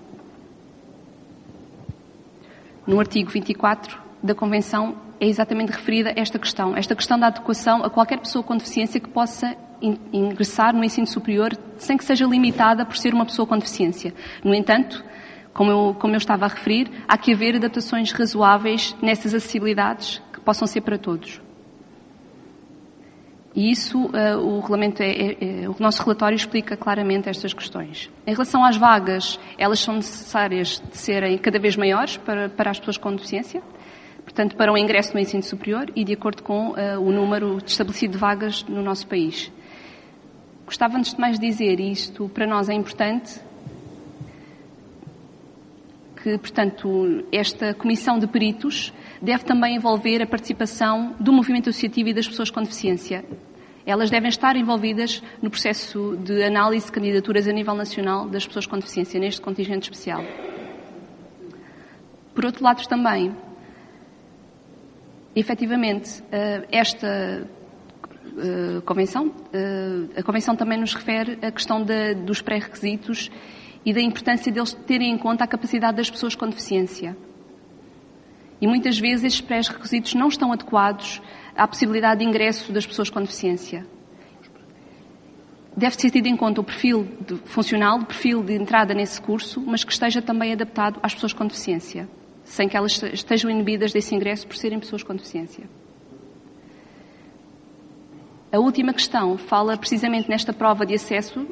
Speaker 5: No artigo vinte e quatro da Convenção é exatamente referida esta questão, esta questão da adequação a qualquer pessoa com deficiência que possa ingressar no ensino superior sem que seja limitada por ser uma pessoa com deficiência. No entanto, como eu, como eu estava a referir, há que haver adaptações razoáveis nessas acessibilidades que possam ser para todos. E isso, uh, o regulamento, é, é, é, o nosso relatório explica claramente estas questões. Em relação às vagas, elas são necessárias de serem cada vez maiores para, para as pessoas com deficiência, portanto, para o ingresso no ensino superior e de acordo com uh, o número estabelecido de vagas no nosso país. Gostava, antes de mais, dizer, e isto para nós é importante, que, portanto, esta comissão de peritos deve também envolver a participação do movimento associativo e das pessoas com deficiência. Elas devem estar envolvidas no processo de análise de candidaturas a nível nacional das pessoas com deficiência, neste contingente especial. Por outro lado, também, efetivamente, esta Convenção, a Convenção também nos refere a questão de, dos pré-requisitos e da importância deles terem em conta a capacidade das pessoas com deficiência. E muitas vezes estes pré-requisitos não estão adequados à possibilidade de ingresso das pessoas com deficiência. Deve ser tido em conta o perfil de, funcional, o perfil de entrada nesse curso, mas que esteja também adaptado às pessoas com deficiência, sem que elas estejam inibidas desse ingresso por serem pessoas com deficiência. A última questão fala precisamente nesta prova de acesso.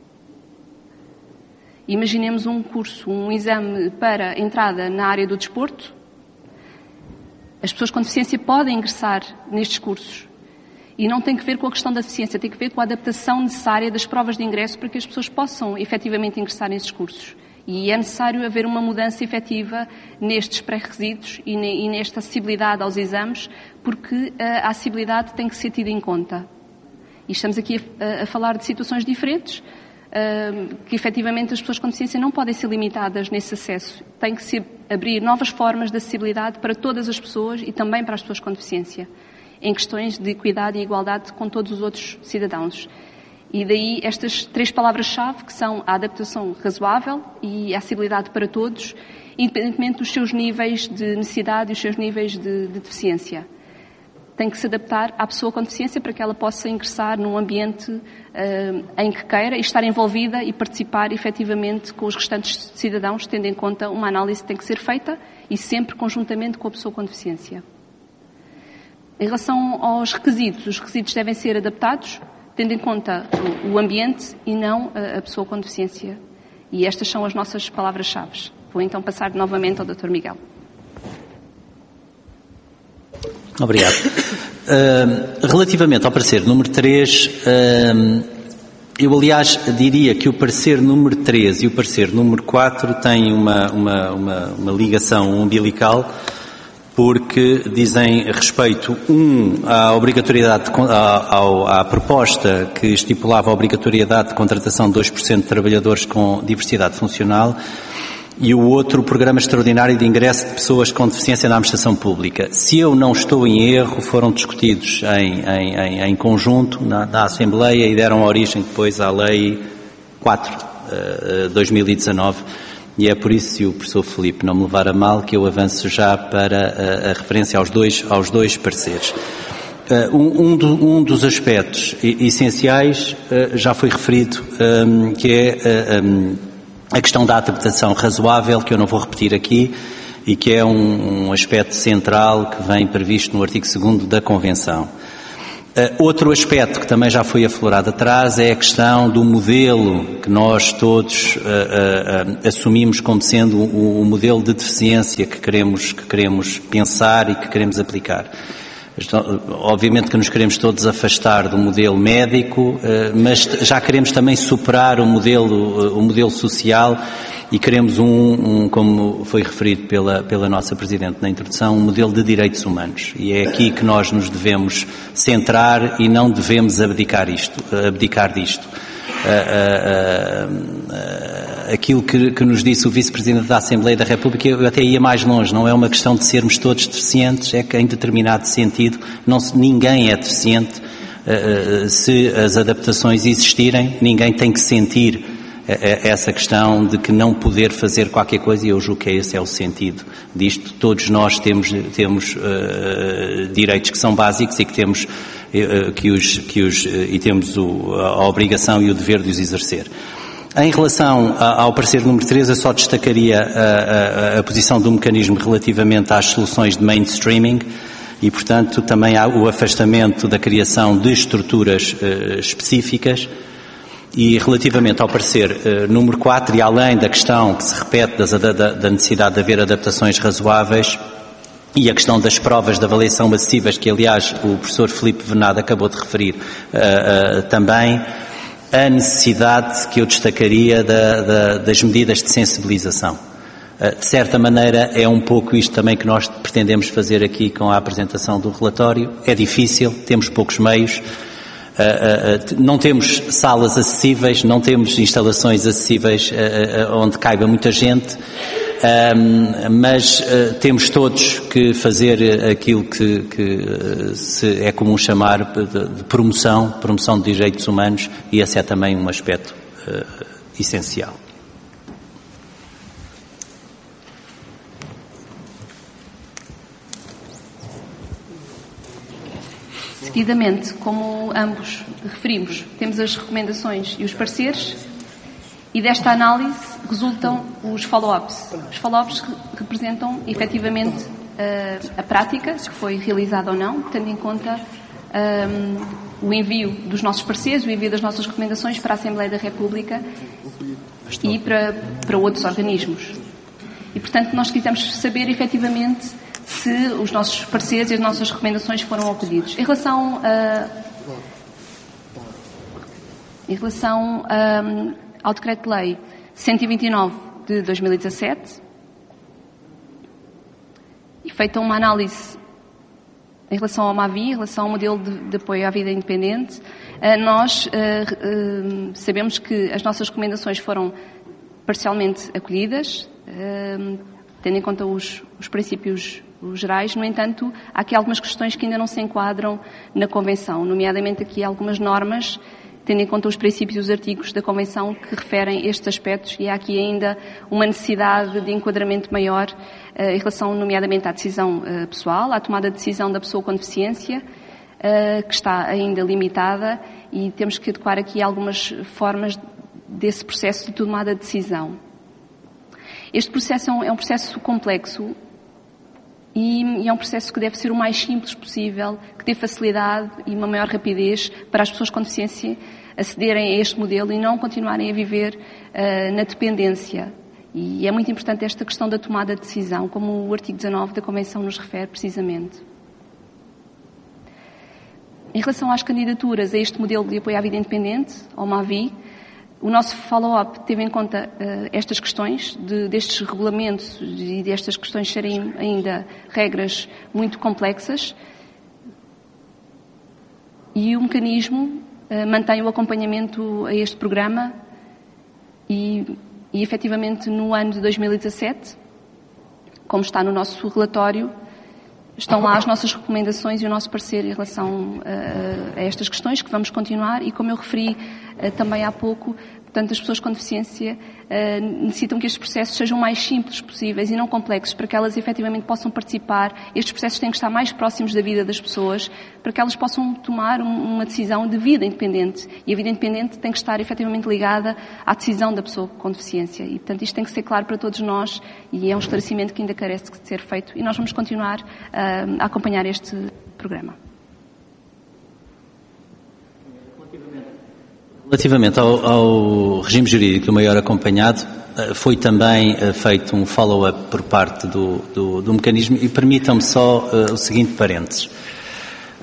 Speaker 5: Imaginemos um curso, um exame para entrada na área do desporto. As pessoas com deficiência podem ingressar nestes cursos. E não tem que ver com a questão da deficiência, tem que ver com a adaptação necessária das provas de ingresso para que as pessoas possam efetivamente ingressar nesses cursos. E é necessário haver uma mudança efetiva nestes pré-requisitos e nesta acessibilidade aos exames, porque a acessibilidade tem que ser tida em conta. E estamos aqui a, a falar de situações diferentes, uh, que efetivamente as pessoas com deficiência não podem ser limitadas nesse acesso. Tem que se abrir novas formas de acessibilidade para todas as pessoas e também para as pessoas com deficiência, em questões de equidade e igualdade com todos os outros cidadãos. E daí estas três palavras-chave, que são a adaptação razoável e a acessibilidade para todos, independentemente dos seus níveis de necessidade e os seus níveis de, de deficiência. Tem que se adaptar à pessoa com deficiência para que ela possa ingressar num ambiente uh, em que queira e estar envolvida e participar efetivamente com os restantes cidadãos, tendo em conta uma análise que tem que ser feita e sempre conjuntamente com a pessoa com deficiência. Em relação aos requisitos, os requisitos devem ser adaptados, tendo em conta o, o ambiente e não a, a pessoa com deficiência. E estas são as nossas palavras-chave. Vou então passar novamente ao doutor Miguel.
Speaker 3: Obrigado. Uh, relativamente ao parecer número três, uh, eu aliás diria que o parecer número três e o parecer número quatro têm uma, uma, uma, uma ligação umbilical, porque dizem respeito, um, à obrigatoriedade, de, à, à proposta que estipulava a obrigatoriedade de contratação de dois por cento de trabalhadores com diversidade funcional, e o outro, o Programa Extraordinário de Ingresso de Pessoas com Deficiência na Administração Pública. Se eu não estou em erro, foram discutidos em, em, em, em conjunto na, na Assembleia e deram origem depois à Lei quatro de dois mil e dezanove, e é por isso, se o professor Filipe não me levar a mal, que eu avanço já para a, a referência aos dois, aos dois pareceres. Um, um, do, um dos aspectos essenciais já foi referido, um, que é um, a questão da adaptação razoável, que eu não vou repetir aqui, e que é um, um aspecto central que vem previsto no artigo segundo da Convenção. Uh, outro aspecto que também já foi aflorado atrás é a questão do modelo que nós todos uh, uh, uh, assumimos como sendo o, o modelo de deficiência que queremos, que queremos pensar e que queremos aplicar. Obviamente que nos queremos todos afastar do modelo médico, mas já queremos também superar o modelo, o modelo social e queremos um, um, como foi referido pela, pela nossa Presidente na introdução, um modelo de direitos humanos. E é aqui que nós nos devemos centrar e não devemos abdicar, isto, abdicar disto. Uh, uh, uh, aquilo que, que nos disse o Vice-Presidente da Assembleia da República, eu até ia mais longe, não é uma questão de sermos todos deficientes, é que em determinado sentido não se, ninguém é deficiente. Uh, uh, se as adaptações existirem, ninguém tem que sentir uh, essa questão de que não poder fazer qualquer coisa, e eu julgo que esse é o sentido disto. Todos nós temos, temos uh, direitos que são básicos e que temos que os, que os, e temos o, a obrigação e o dever de os exercer. Em relação ao parecer número três, eu só destacaria a, a, a posição do mecanismo relativamente às soluções de mainstreaming e, portanto, também há o afastamento da criação de estruturas uh, específicas. E relativamente ao parecer uh, número quatro, e além da questão que se repete das, da, da necessidade de haver adaptações razoáveis, e a questão das provas de avaliação acessíveis, que aliás o professor Filipe Venado acabou de referir, uh, uh, também a necessidade que eu destacaria da, da, das medidas de sensibilização. Uh, de certa maneira é um pouco isto também que nós pretendemos fazer aqui com a apresentação do relatório. É difícil, temos poucos meios, uh, uh, não temos salas acessíveis, não temos instalações acessíveis uh, uh, onde caiba muita gente. Um, mas uh, temos todos que fazer aquilo que, que uh, se é comum chamar de, de promoção, promoção de direitos humanos, e esse é também um aspecto uh, essencial.
Speaker 5: Seguidamente, como ambos referimos, temos as recomendações e os pareceres, e desta análise resultam os follow-ups. Os follow-ups representam, efetivamente, a prática, se foi realizada ou não, tendo em conta um, o envio dos nossos pareceres, o envio das nossas recomendações para a Assembleia da República e para, para outros organismos. E, portanto, nós quisemos saber, efetivamente, se os nossos pareceres e as nossas recomendações foram acolhidos. Em relação a... Em relação a... ao Decreto-Lei cento e vinte e nove de dois mil e dezassete, e feita uma análise em relação ao MAVI, em relação ao modelo de, de apoio à vida independente, nós uh, uh, sabemos que as nossas recomendações foram parcialmente acolhidas, uh, tendo em conta os, os princípios os gerais. No entanto, há aqui algumas questões que ainda não se enquadram na Convenção, nomeadamente aqui algumas normas, tendo em conta os princípios e os artigos da Convenção que referem estes aspectos, e há aqui ainda uma necessidade de enquadramento maior uh, em relação, nomeadamente, à decisão uh, pessoal, à tomada de decisão da pessoa com deficiência, uh, que está ainda limitada, e temos que adequar aqui algumas formas desse processo de tomada de decisão. Este processo é um, é um processo complexo e, e é um processo que deve ser o mais simples possível, que dê facilidade e uma maior rapidez para as pessoas com deficiência acederem a este modelo e não continuarem a viver uh, na dependência. E é muito importante esta questão da tomada de decisão, como o artigo dezanove da Convenção nos refere precisamente. Em relação às candidaturas a este modelo de apoio à vida independente, ao MAVI, o nosso follow-up teve em conta uh, estas questões, de, destes regulamentos e destas questões serem ainda regras muito complexas, e o mecanismo uh, mantém o acompanhamento a este programa e, e, efetivamente, no ano de dois mil e dezassete, como está no nosso relatório, estão lá as nossas recomendações e o nosso parecer em relação uh, a estas questões, que vamos continuar, e como eu referi uh, também há pouco, portanto, as pessoas com deficiência uh, necessitam que estes processos sejam mais simples possíveis e não complexos, para que elas efetivamente possam participar. Estes processos têm que estar mais próximos da vida das pessoas, para que elas possam tomar um, uma decisão de vida independente. E a vida independente tem que estar efetivamente ligada à decisão da pessoa com deficiência. E, portanto, isto tem que ser claro para todos nós, e é um esclarecimento que ainda carece de ser feito. E nós vamos continuar uh, a acompanhar este programa.
Speaker 3: Relativamente ao, ao regime jurídico do maior acompanhado, foi também feito um follow-up por parte do, do, do mecanismo, e permitam-me só uh, o seguinte parênteses.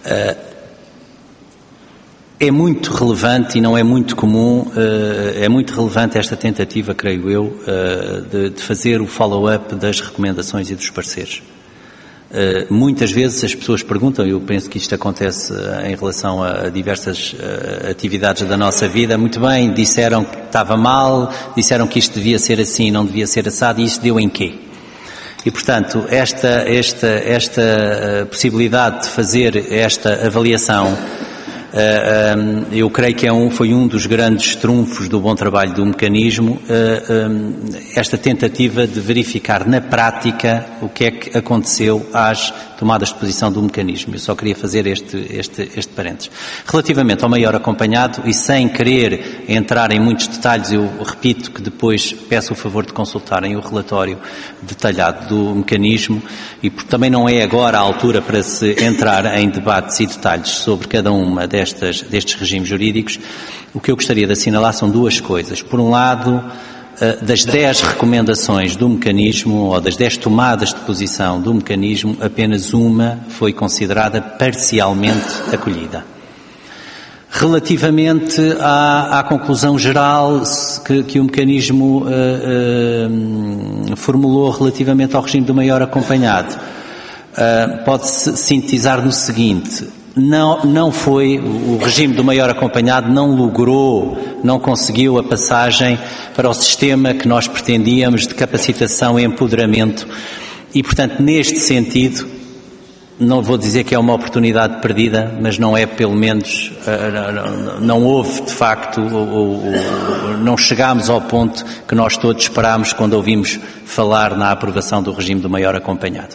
Speaker 3: É muito relevante e não é muito comum, é muito relevante esta tentativa, creio eu, de fazer o follow-up das recomendações e dos pareceres. Muitas vezes as pessoas perguntam, eu penso que isto acontece em relação a diversas atividades da nossa vida, muito bem, disseram que estava mal, disseram que isto devia ser assim, não devia ser assado, e isto deu em quê? E, portanto, esta, esta, esta possibilidade de fazer esta avaliação, eu creio que é um, foi um dos grandes trunfos do bom trabalho do mecanismo, esta tentativa de verificar na prática o que é que aconteceu às tomadas de posição do mecanismo. Eu só queria fazer este, este, este parênteses. Relativamente ao maior acompanhado, e sem querer entrar em muitos detalhes, eu repito que depois peço o favor de consultarem o relatório detalhado do mecanismo, e porque também não é agora a altura para se entrar em debates e detalhes sobre cada uma destas, destes regimes jurídicos. O que eu gostaria de assinalar são duas coisas. Por um lado, das dez recomendações do mecanismo, ou das dez tomadas de posição do mecanismo, apenas uma foi considerada parcialmente acolhida. Relativamente à, à conclusão geral que, que o mecanismo uh, uh, formulou relativamente ao regime do maior acompanhado, uh, pode-se sintetizar no seguinte: Não, não foi, o regime do maior acompanhado não logrou, não conseguiu a passagem para o sistema que nós pretendíamos de capacitação e empoderamento, e, portanto, neste sentido, não vou dizer que é uma oportunidade perdida, mas não é, pelo menos, não houve, de facto, não chegámos ao ponto que nós todos esperámos quando ouvimos falar na aprovação do regime do maior acompanhado.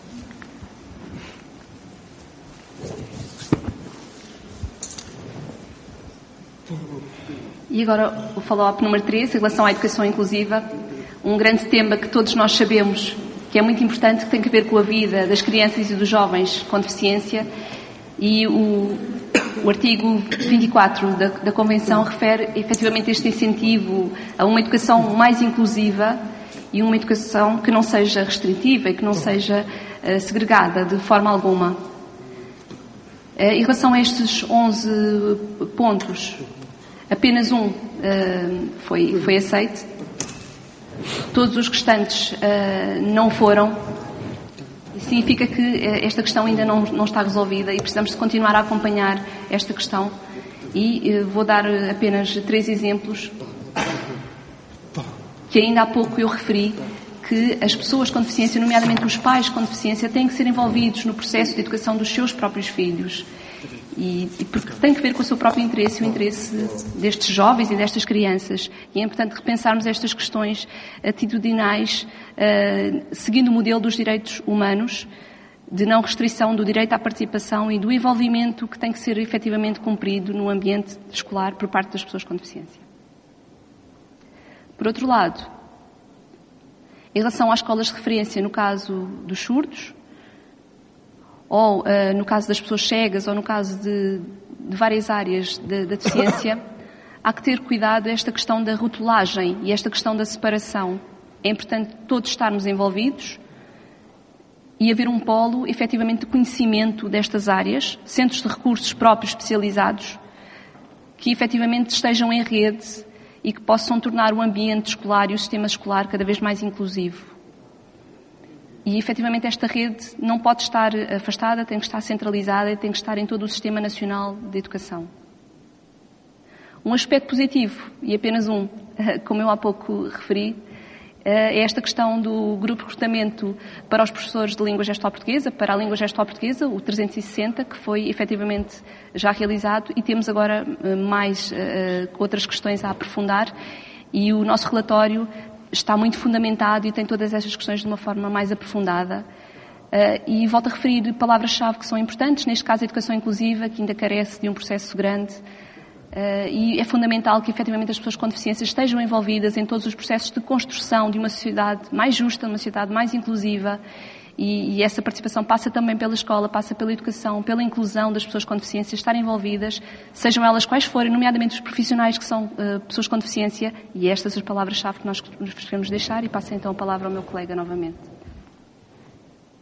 Speaker 5: E agora o follow-up número três, em relação à educação inclusiva, um grande tema que todos nós sabemos que é muito importante, que tem a ver com a vida das crianças e dos jovens com deficiência, e o, o artigo vinte e quatro da, da Convenção refere efetivamente este incentivo a uma educação mais inclusiva e uma educação que não seja restritiva e que não seja uh, segregada de forma alguma. Uh, em relação a estes onze pontos, apenas um uh, foi, foi aceito, todos os restantes uh, não foram. Significa que uh, esta questão ainda não, não está resolvida e precisamos de continuar a acompanhar esta questão. E uh, vou dar apenas três exemplos que ainda há pouco eu referi, que as pessoas com deficiência, nomeadamente os pais com deficiência, têm que ser envolvidos no processo de educação dos seus próprios filhos. E, e porque tem que ver com o seu próprio interesse e o interesse destes jovens e destas crianças. E é importante repensarmos estas questões atitudinais, uh, seguindo o modelo dos direitos humanos, de não restrição do direito à participação e do envolvimento que tem que ser efetivamente cumprido no ambiente escolar por parte das pessoas com deficiência. Por outro lado, em relação às escolas de referência, no caso dos surdos, ou uh, no caso das pessoas cegas, ou no caso de, de várias áreas da de, de deficiência, há que ter cuidado esta questão da rotulagem e esta questão da separação. É importante todos estarmos envolvidos e haver um polo, efetivamente, de conhecimento destas áreas, centros de recursos próprios especializados, que efetivamente estejam em rede e que possam tornar o ambiente escolar e o sistema escolar cada vez mais inclusivo. E, efetivamente, esta rede não pode estar afastada, tem que estar centralizada e tem que estar em todo o Sistema Nacional de Educação. Um aspecto positivo, e apenas um, como eu há pouco referi, é esta questão do grupo de recrutamento para os professores de língua gesto-portuguesa, para a língua gesto-portuguesa, o trezentos e sessenta, que foi efetivamente já realizado, e temos agora mais uh, outras questões a aprofundar, e o nosso relatório está muito fundamentado e tem todas estas questões de uma forma mais aprofundada. Uh, e volto a referir palavras-chave que são importantes, neste caso a educação inclusiva, que ainda carece de um processo grande, uh, e é fundamental que efetivamente as pessoas com deficiência estejam envolvidas em todos os processos de construção de uma sociedade mais justa, uma sociedade mais inclusiva, e, e essa participação passa também pela escola, passa pela educação, pela inclusão das pessoas com deficiência, estarem envolvidas, sejam elas quais forem, nomeadamente os profissionais que são uh, pessoas com deficiência, e estas são as palavras-chave que nós nos queremos deixar, e passo então a palavra ao meu colega novamente.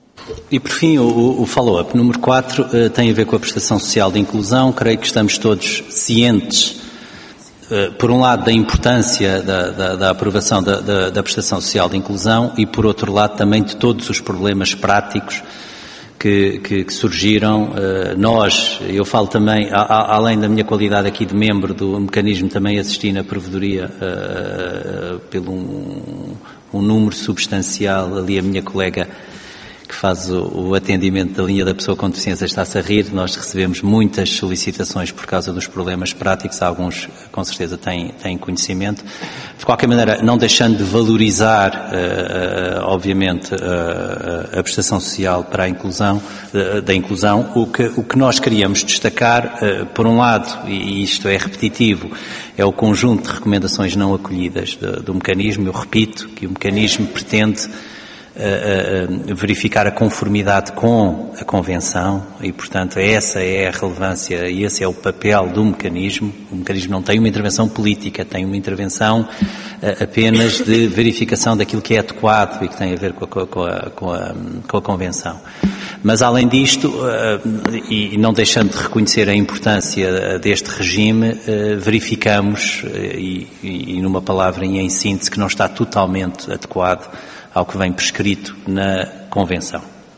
Speaker 3: E, por fim, o, o follow-up número quatro uh, tem a ver com a prestação social de inclusão. Creio que estamos todos cientes, uh, por um lado, da importância da, da, da aprovação da, da, da prestação social de inclusão e, por outro lado, também de todos os problemas práticos que, que, que surgiram. Uh, nós, eu falo também, a, a, além da minha qualidade aqui de membro do mecanismo, também assisti na provedoria uh, pelo um, um número substancial. Ali a minha colega que faz o, o atendimento da linha da pessoa com deficiência está-se a rir. Nós recebemos muitas solicitações por causa dos problemas práticos, alguns com certeza têm, têm conhecimento. De qualquer maneira, não deixando de valorizar, uh, uh, obviamente, uh, a prestação social para a inclusão, uh, da inclusão, o que, o que nós queríamos destacar, uh, por um lado, e isto é repetitivo, é o conjunto de recomendações não acolhidas do, do mecanismo. Eu repito que o mecanismo pretende Uh, uh, verificar a conformidade com a Convenção e, portanto, essa é a relevância e esse é o papel do mecanismo. O mecanismo não tem uma intervenção política, tem uma intervenção uh, apenas de verificação daquilo que é adequado e que tem a ver com a, com a, com a, com a Convenção. Mas, além disto, uh, e não deixando de reconhecer a importância deste regime, uh, verificamos, uh, e, e numa palavra e em síntese, que não está totalmente adequado ao que vem prescrito na Convenção.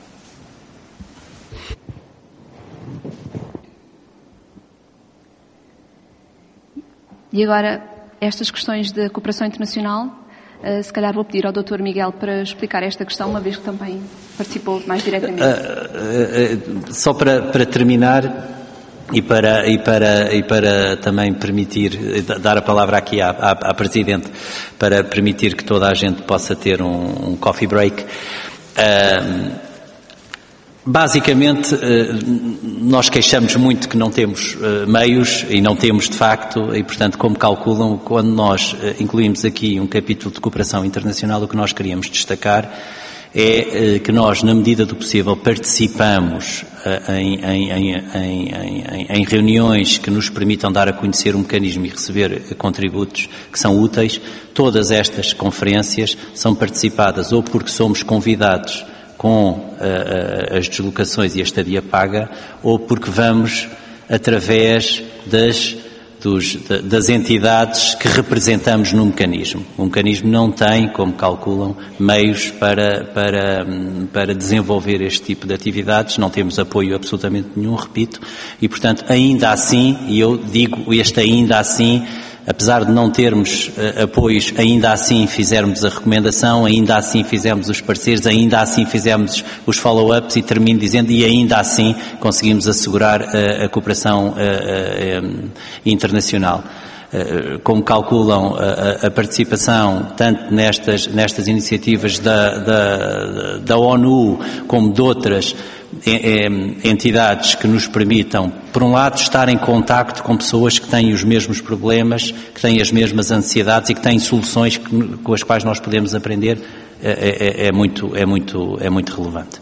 Speaker 5: E agora, estas questões de cooperação internacional, se calhar vou pedir ao doutor Miguel para explicar esta questão, uma vez que também participou mais diretamente.
Speaker 3: Uh, uh, uh, só para, para terminar, e para, e, para, e para também permitir, dar a palavra aqui à, à, à Presidente, para permitir que toda a gente possa ter um, um coffee break. Uh, basicamente, uh, nós queixamos muito que não temos uh, meios, e não temos de facto, e portanto, como calculam, quando nós uh, incluímos aqui um capítulo de cooperação internacional, o que nós queríamos destacar é que nós, na medida do possível, participamos em, em, em, em, em reuniões que nos permitam dar a conhecer o mecanismo e receber contributos que são úteis. Todas estas conferências são participadas ou porque somos convidados com uh, as deslocações e a estadia paga, ou porque vamos através das Dos, das entidades que representamos no mecanismo. O mecanismo não tem, como calculam, meios para, para, para desenvolver este tipo de atividades, não temos apoio absolutamente nenhum, repito, e portanto, ainda assim, e eu digo este ainda assim, apesar de não termos uh, apoios, ainda assim fizermos a recomendação, ainda assim fizemos os pareceres, ainda assim fizemos os follow-ups, e termino dizendo, e ainda assim conseguimos assegurar uh, a cooperação uh, uh, internacional. Uh, como calculam uh, a participação tanto nestas, nestas iniciativas da, da, da ONU como de outras entidades que nos permitam, por um lado, estar em contacto com pessoas que têm os mesmos problemas, que têm as mesmas ansiedades e que têm soluções que, com as quais nós podemos aprender, é, é, é, muito, é, muito, é muito relevante.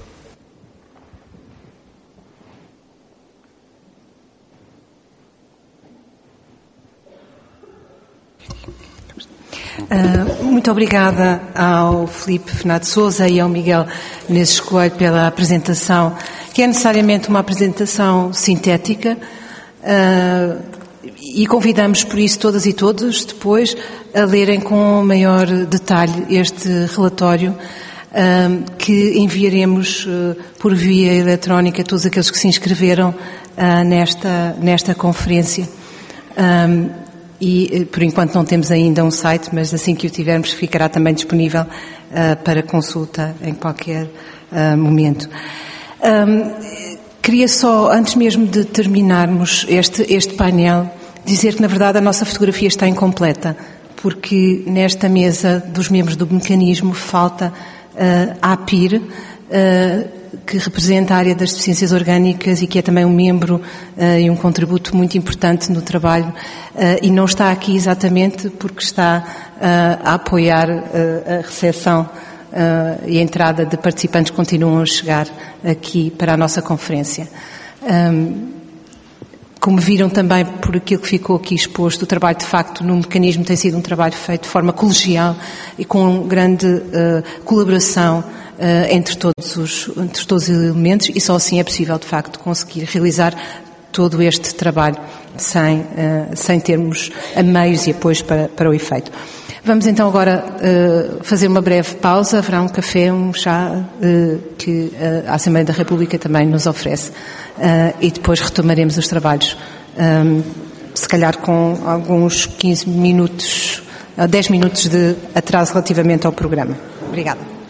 Speaker 2: Uh, muito obrigada ao Filipe Fernando Sousa e ao Miguel Menezes Coelho pela apresentação, que é necessariamente uma apresentação sintética, uh, e convidamos por isso todas e todos depois a lerem com maior detalhe este relatório, uh, que enviaremos uh, por via eletrónica a todos aqueles que se inscreveram uh, nesta, nesta conferência. Um, E, por enquanto, não temos ainda um site, mas assim que o tivermos, ficará também disponível uh, para consulta em qualquer uh, momento. Um, queria só, antes mesmo de terminarmos este, este painel, dizer que, na verdade, a nossa fotografia está incompleta, porque nesta mesa dos membros do mecanismo falta uh, a APIR, uh, que representa a área das deficiências orgânicas e que é também um membro uh, e um contributo muito importante no trabalho, uh, e não está aqui exatamente porque está uh, a apoiar uh, a recepção uh, e a entrada de participantes que continuam a chegar aqui para a nossa conferência. Um, Como viram também por aquilo que ficou aqui exposto, o trabalho de facto no mecanismo tem sido um trabalho feito de forma colegial e com grande uh, colaboração entre todos os, entre todos os elementos, e só assim é possível, de facto, conseguir realizar todo este trabalho sem, uh, sem termos meios e apoios para, para o efeito. Vamos então agora uh, fazer uma breve pausa, haverá um café, um chá uh, que uh, a Assembleia da República também nos oferece uh, e depois retomaremos os trabalhos, um, se calhar com alguns quinze minutos, uh, dez minutos de atraso relativamente ao programa. Obrigada.